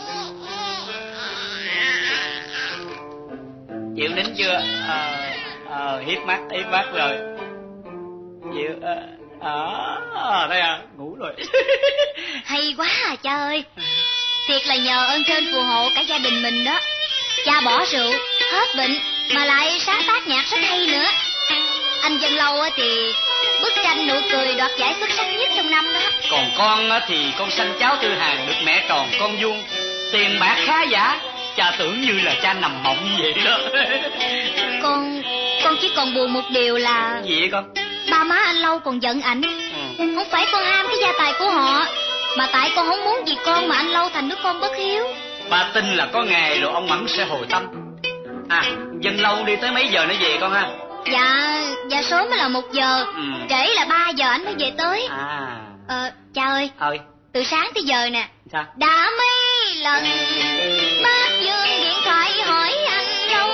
Chịu nín chưa? Hiếp mắt rồi. Chịu. Đây à, ngủ rồi. Hay quá à cha ơi. Thiệt là nhờ ơn trên phù hộ cả gia đình mình đó. Cha bỏ rượu, hết bệnh mà lại sáng tác nhạc rất hay nữa. Anh Dân Lâu thì bức tranh nụ cười đoạt giải xuất sắc nhất trong năm đó. Còn con thì con sanh cháu Tư Hàn được mẹ tròn con vuông, tiền bạc khá giả. Cha tưởng như là cha nằm mộng vậy đó. Con chỉ còn buồn một điều là... Gì vậy con? Ba má anh Lâu còn giận ảnh. Không phải con ham cái gia tài của họ, mà tại con không muốn vì con mà anh Lâu thành đứa con bất hiếu. Ba tin là có ngày rồi ông Mẫn sẽ hồi tâm. Dân Lâu đi tới mấy giờ nó về con ha? Dạ sớm mới là 1 giờ, trễ là 3 giờ anh mới về tới. Cha ơi, từ sáng tới giờ nè. Sao? Đã mấy lần bác Dương điện thoại hỏi anh Lâu.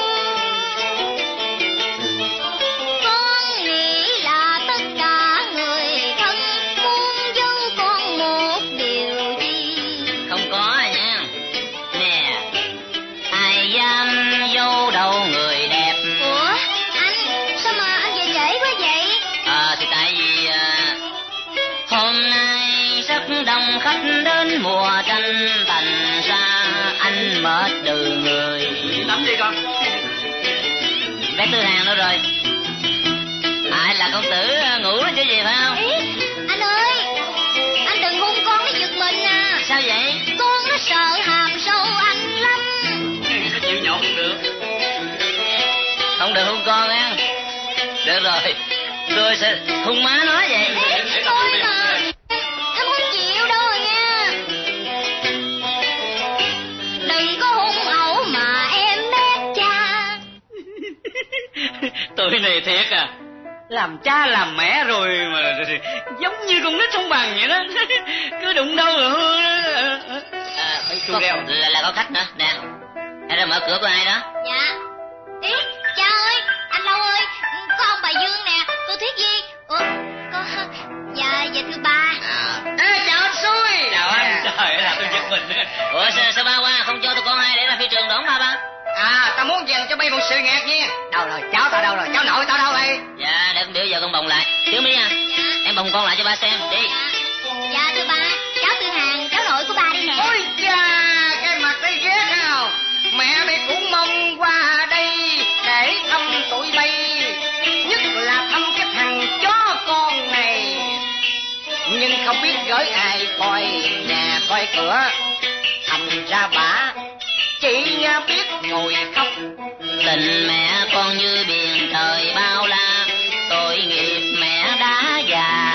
Con nghĩ là tất cả người thân muốn giấu con một điều gì. Không có nha. Nè, ai dám giấu đâu người đẹp. Ủa, anh, sao mà anh về trễ quá vậy? Thì tại vì hôm nay rất đông khách đến mùa tranh, thành ra anh mệt từ người. Nắm đi con. Bé Tư Hàn đâu rồi? Là công tử ngủ đó chứ gì phải không? Ý, anh ơi, anh đừng hung con nó giật mình à. Sao vậy? Con nó sợ hàm sâu anh lắm. Nó chịu nhột không được. Không được hung con á. Được rồi, tôi sẽ hung má nó vậy. Thôi mà, em không chịu đâu rồi nha. Đừng có hung ẩu mà em mét cha. Tụi này thiệt à. Làm cha làm mẹ rồi mà giống như con nít không bằng vậy đó. Cứ đụng đâu là hương đó. Là có khách nữa nè. Hay là mở cửa của ai đó? Dạ. Ý, cha ơi, anh Lâu ơi, có ông bà Dương nè, cô Thuyết Nhi. Ủa, có... Dạ thưa ba. Chào anh Xui. Chào anh. Trời ơi, là tôi giật mình. Ủa sao ba qua không cho tụi con ai để ra phi trường đón ba? Tao muốn dành cho bay một sự ngạc nhiên. Đâu rồi, cháu tao đâu rồi, cháu nội tao đâu vậy? Dạ, để con biểu giờ con bồng lại. Tiểu My à, em bồng con lại cho ba xem, đi. Dạ thưa ba, cháu Tư Hàn, cháu nội của ba đây nè. Ôi cha, cái mặt đấy ghét nào. Mẹ mày cũng mong qua đây để thăm tụi bay, nhất là thăm cái thằng chó con này. Nhưng không biết gửi ai coi nhà coi cửa, ra bả, chỉ biết ngồi khóc. Tình mẹ con như biển trời bao la, tội nghiệp mẹ đã già,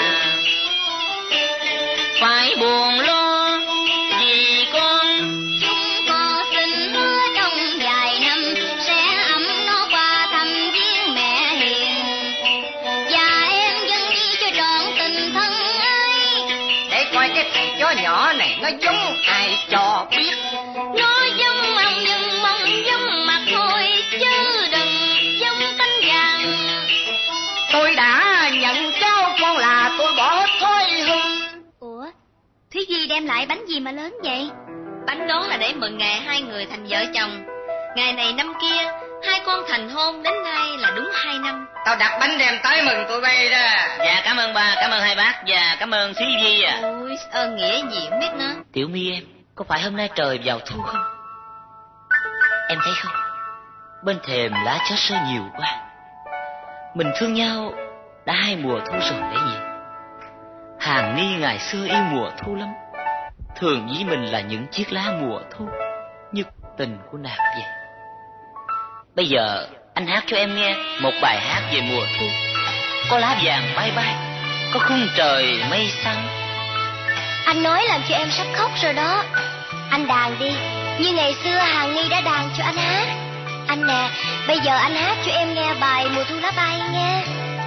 phải buồn lo vì con. Chúng con xin hứa trong vài năm sẽ ấm no qua thăm viếng mẹ hiền, và em dâng đi cho trọn tình thân ấy. Để coi cái thằng chó nhỏ này nó giống ai cho biết. Nó giống ông nhưng mong giống mặt thôi, chứ đừng giống tánh vàng. Tôi đã nhận cháu con là tôi bỏ thôi hư. Ủa, Thúy Di đem lại bánh gì mà lớn vậy? Bánh đó là để mừng ngày hai người thành vợ chồng. Ngày này năm kia, hai con thành hôn, đến nay là đúng 2 năm. Tao đặt bánh đem tới mừng tụi bay đó. Dạ cảm ơn ba, cảm ơn hai bác và cảm ơn Thúy Di à. Ôi, ơn nghĩa gì không biết nữa. Tiểu My em, có phải hôm nay trời vào thu không? Em thấy không, bên thềm lá chết rơi nhiều quá. Mình thương nhau đã 2 mùa thu rồi đấy nhỉ. Hàng Ni ngày xưa yêu mùa thu lắm, thường với mình là những chiếc lá mùa thu, như tình của nàng vậy. Bây giờ anh hát cho em nghe một bài hát về mùa thu. Có lá vàng bay bay, có khung trời mây xanh. Anh nói làm cho em sắp khóc rồi đó. Anh đàn đi, như ngày xưa Hàng Ni đã đàn cho anh hát. Anh nè, bây giờ anh hát cho em nghe bài Mùa thu lá bay nha.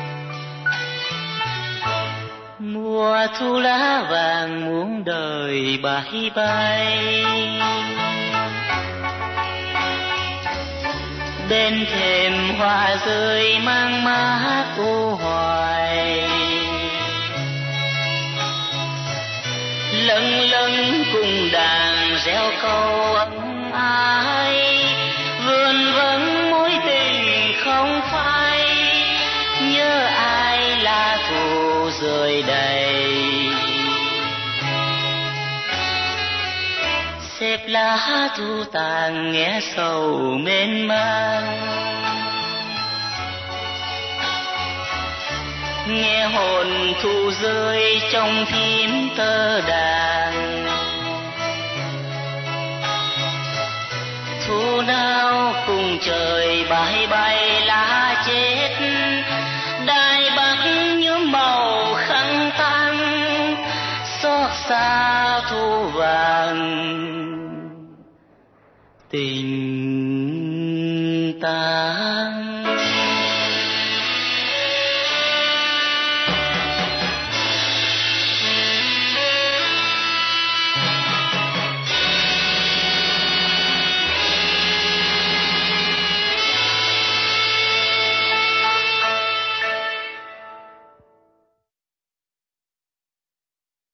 Mùa thu lá vàng muôn đời bay bay, bên thềm hoa rơi mang mát u hoài. Lân lân cùng đàn reo câu ấm ái, vươn vấn mối tình không phai. Nhớ ai lá thu rơi đầy, xếp lá thu tàn nghe sầu mênh mang. Nghe hồn thu rơi trong phím tơ đàn. Thu nào cùng trời bay bay lá chết, đài bắc nhuốm màu khăn tang, xót xa thu vàng tình ta.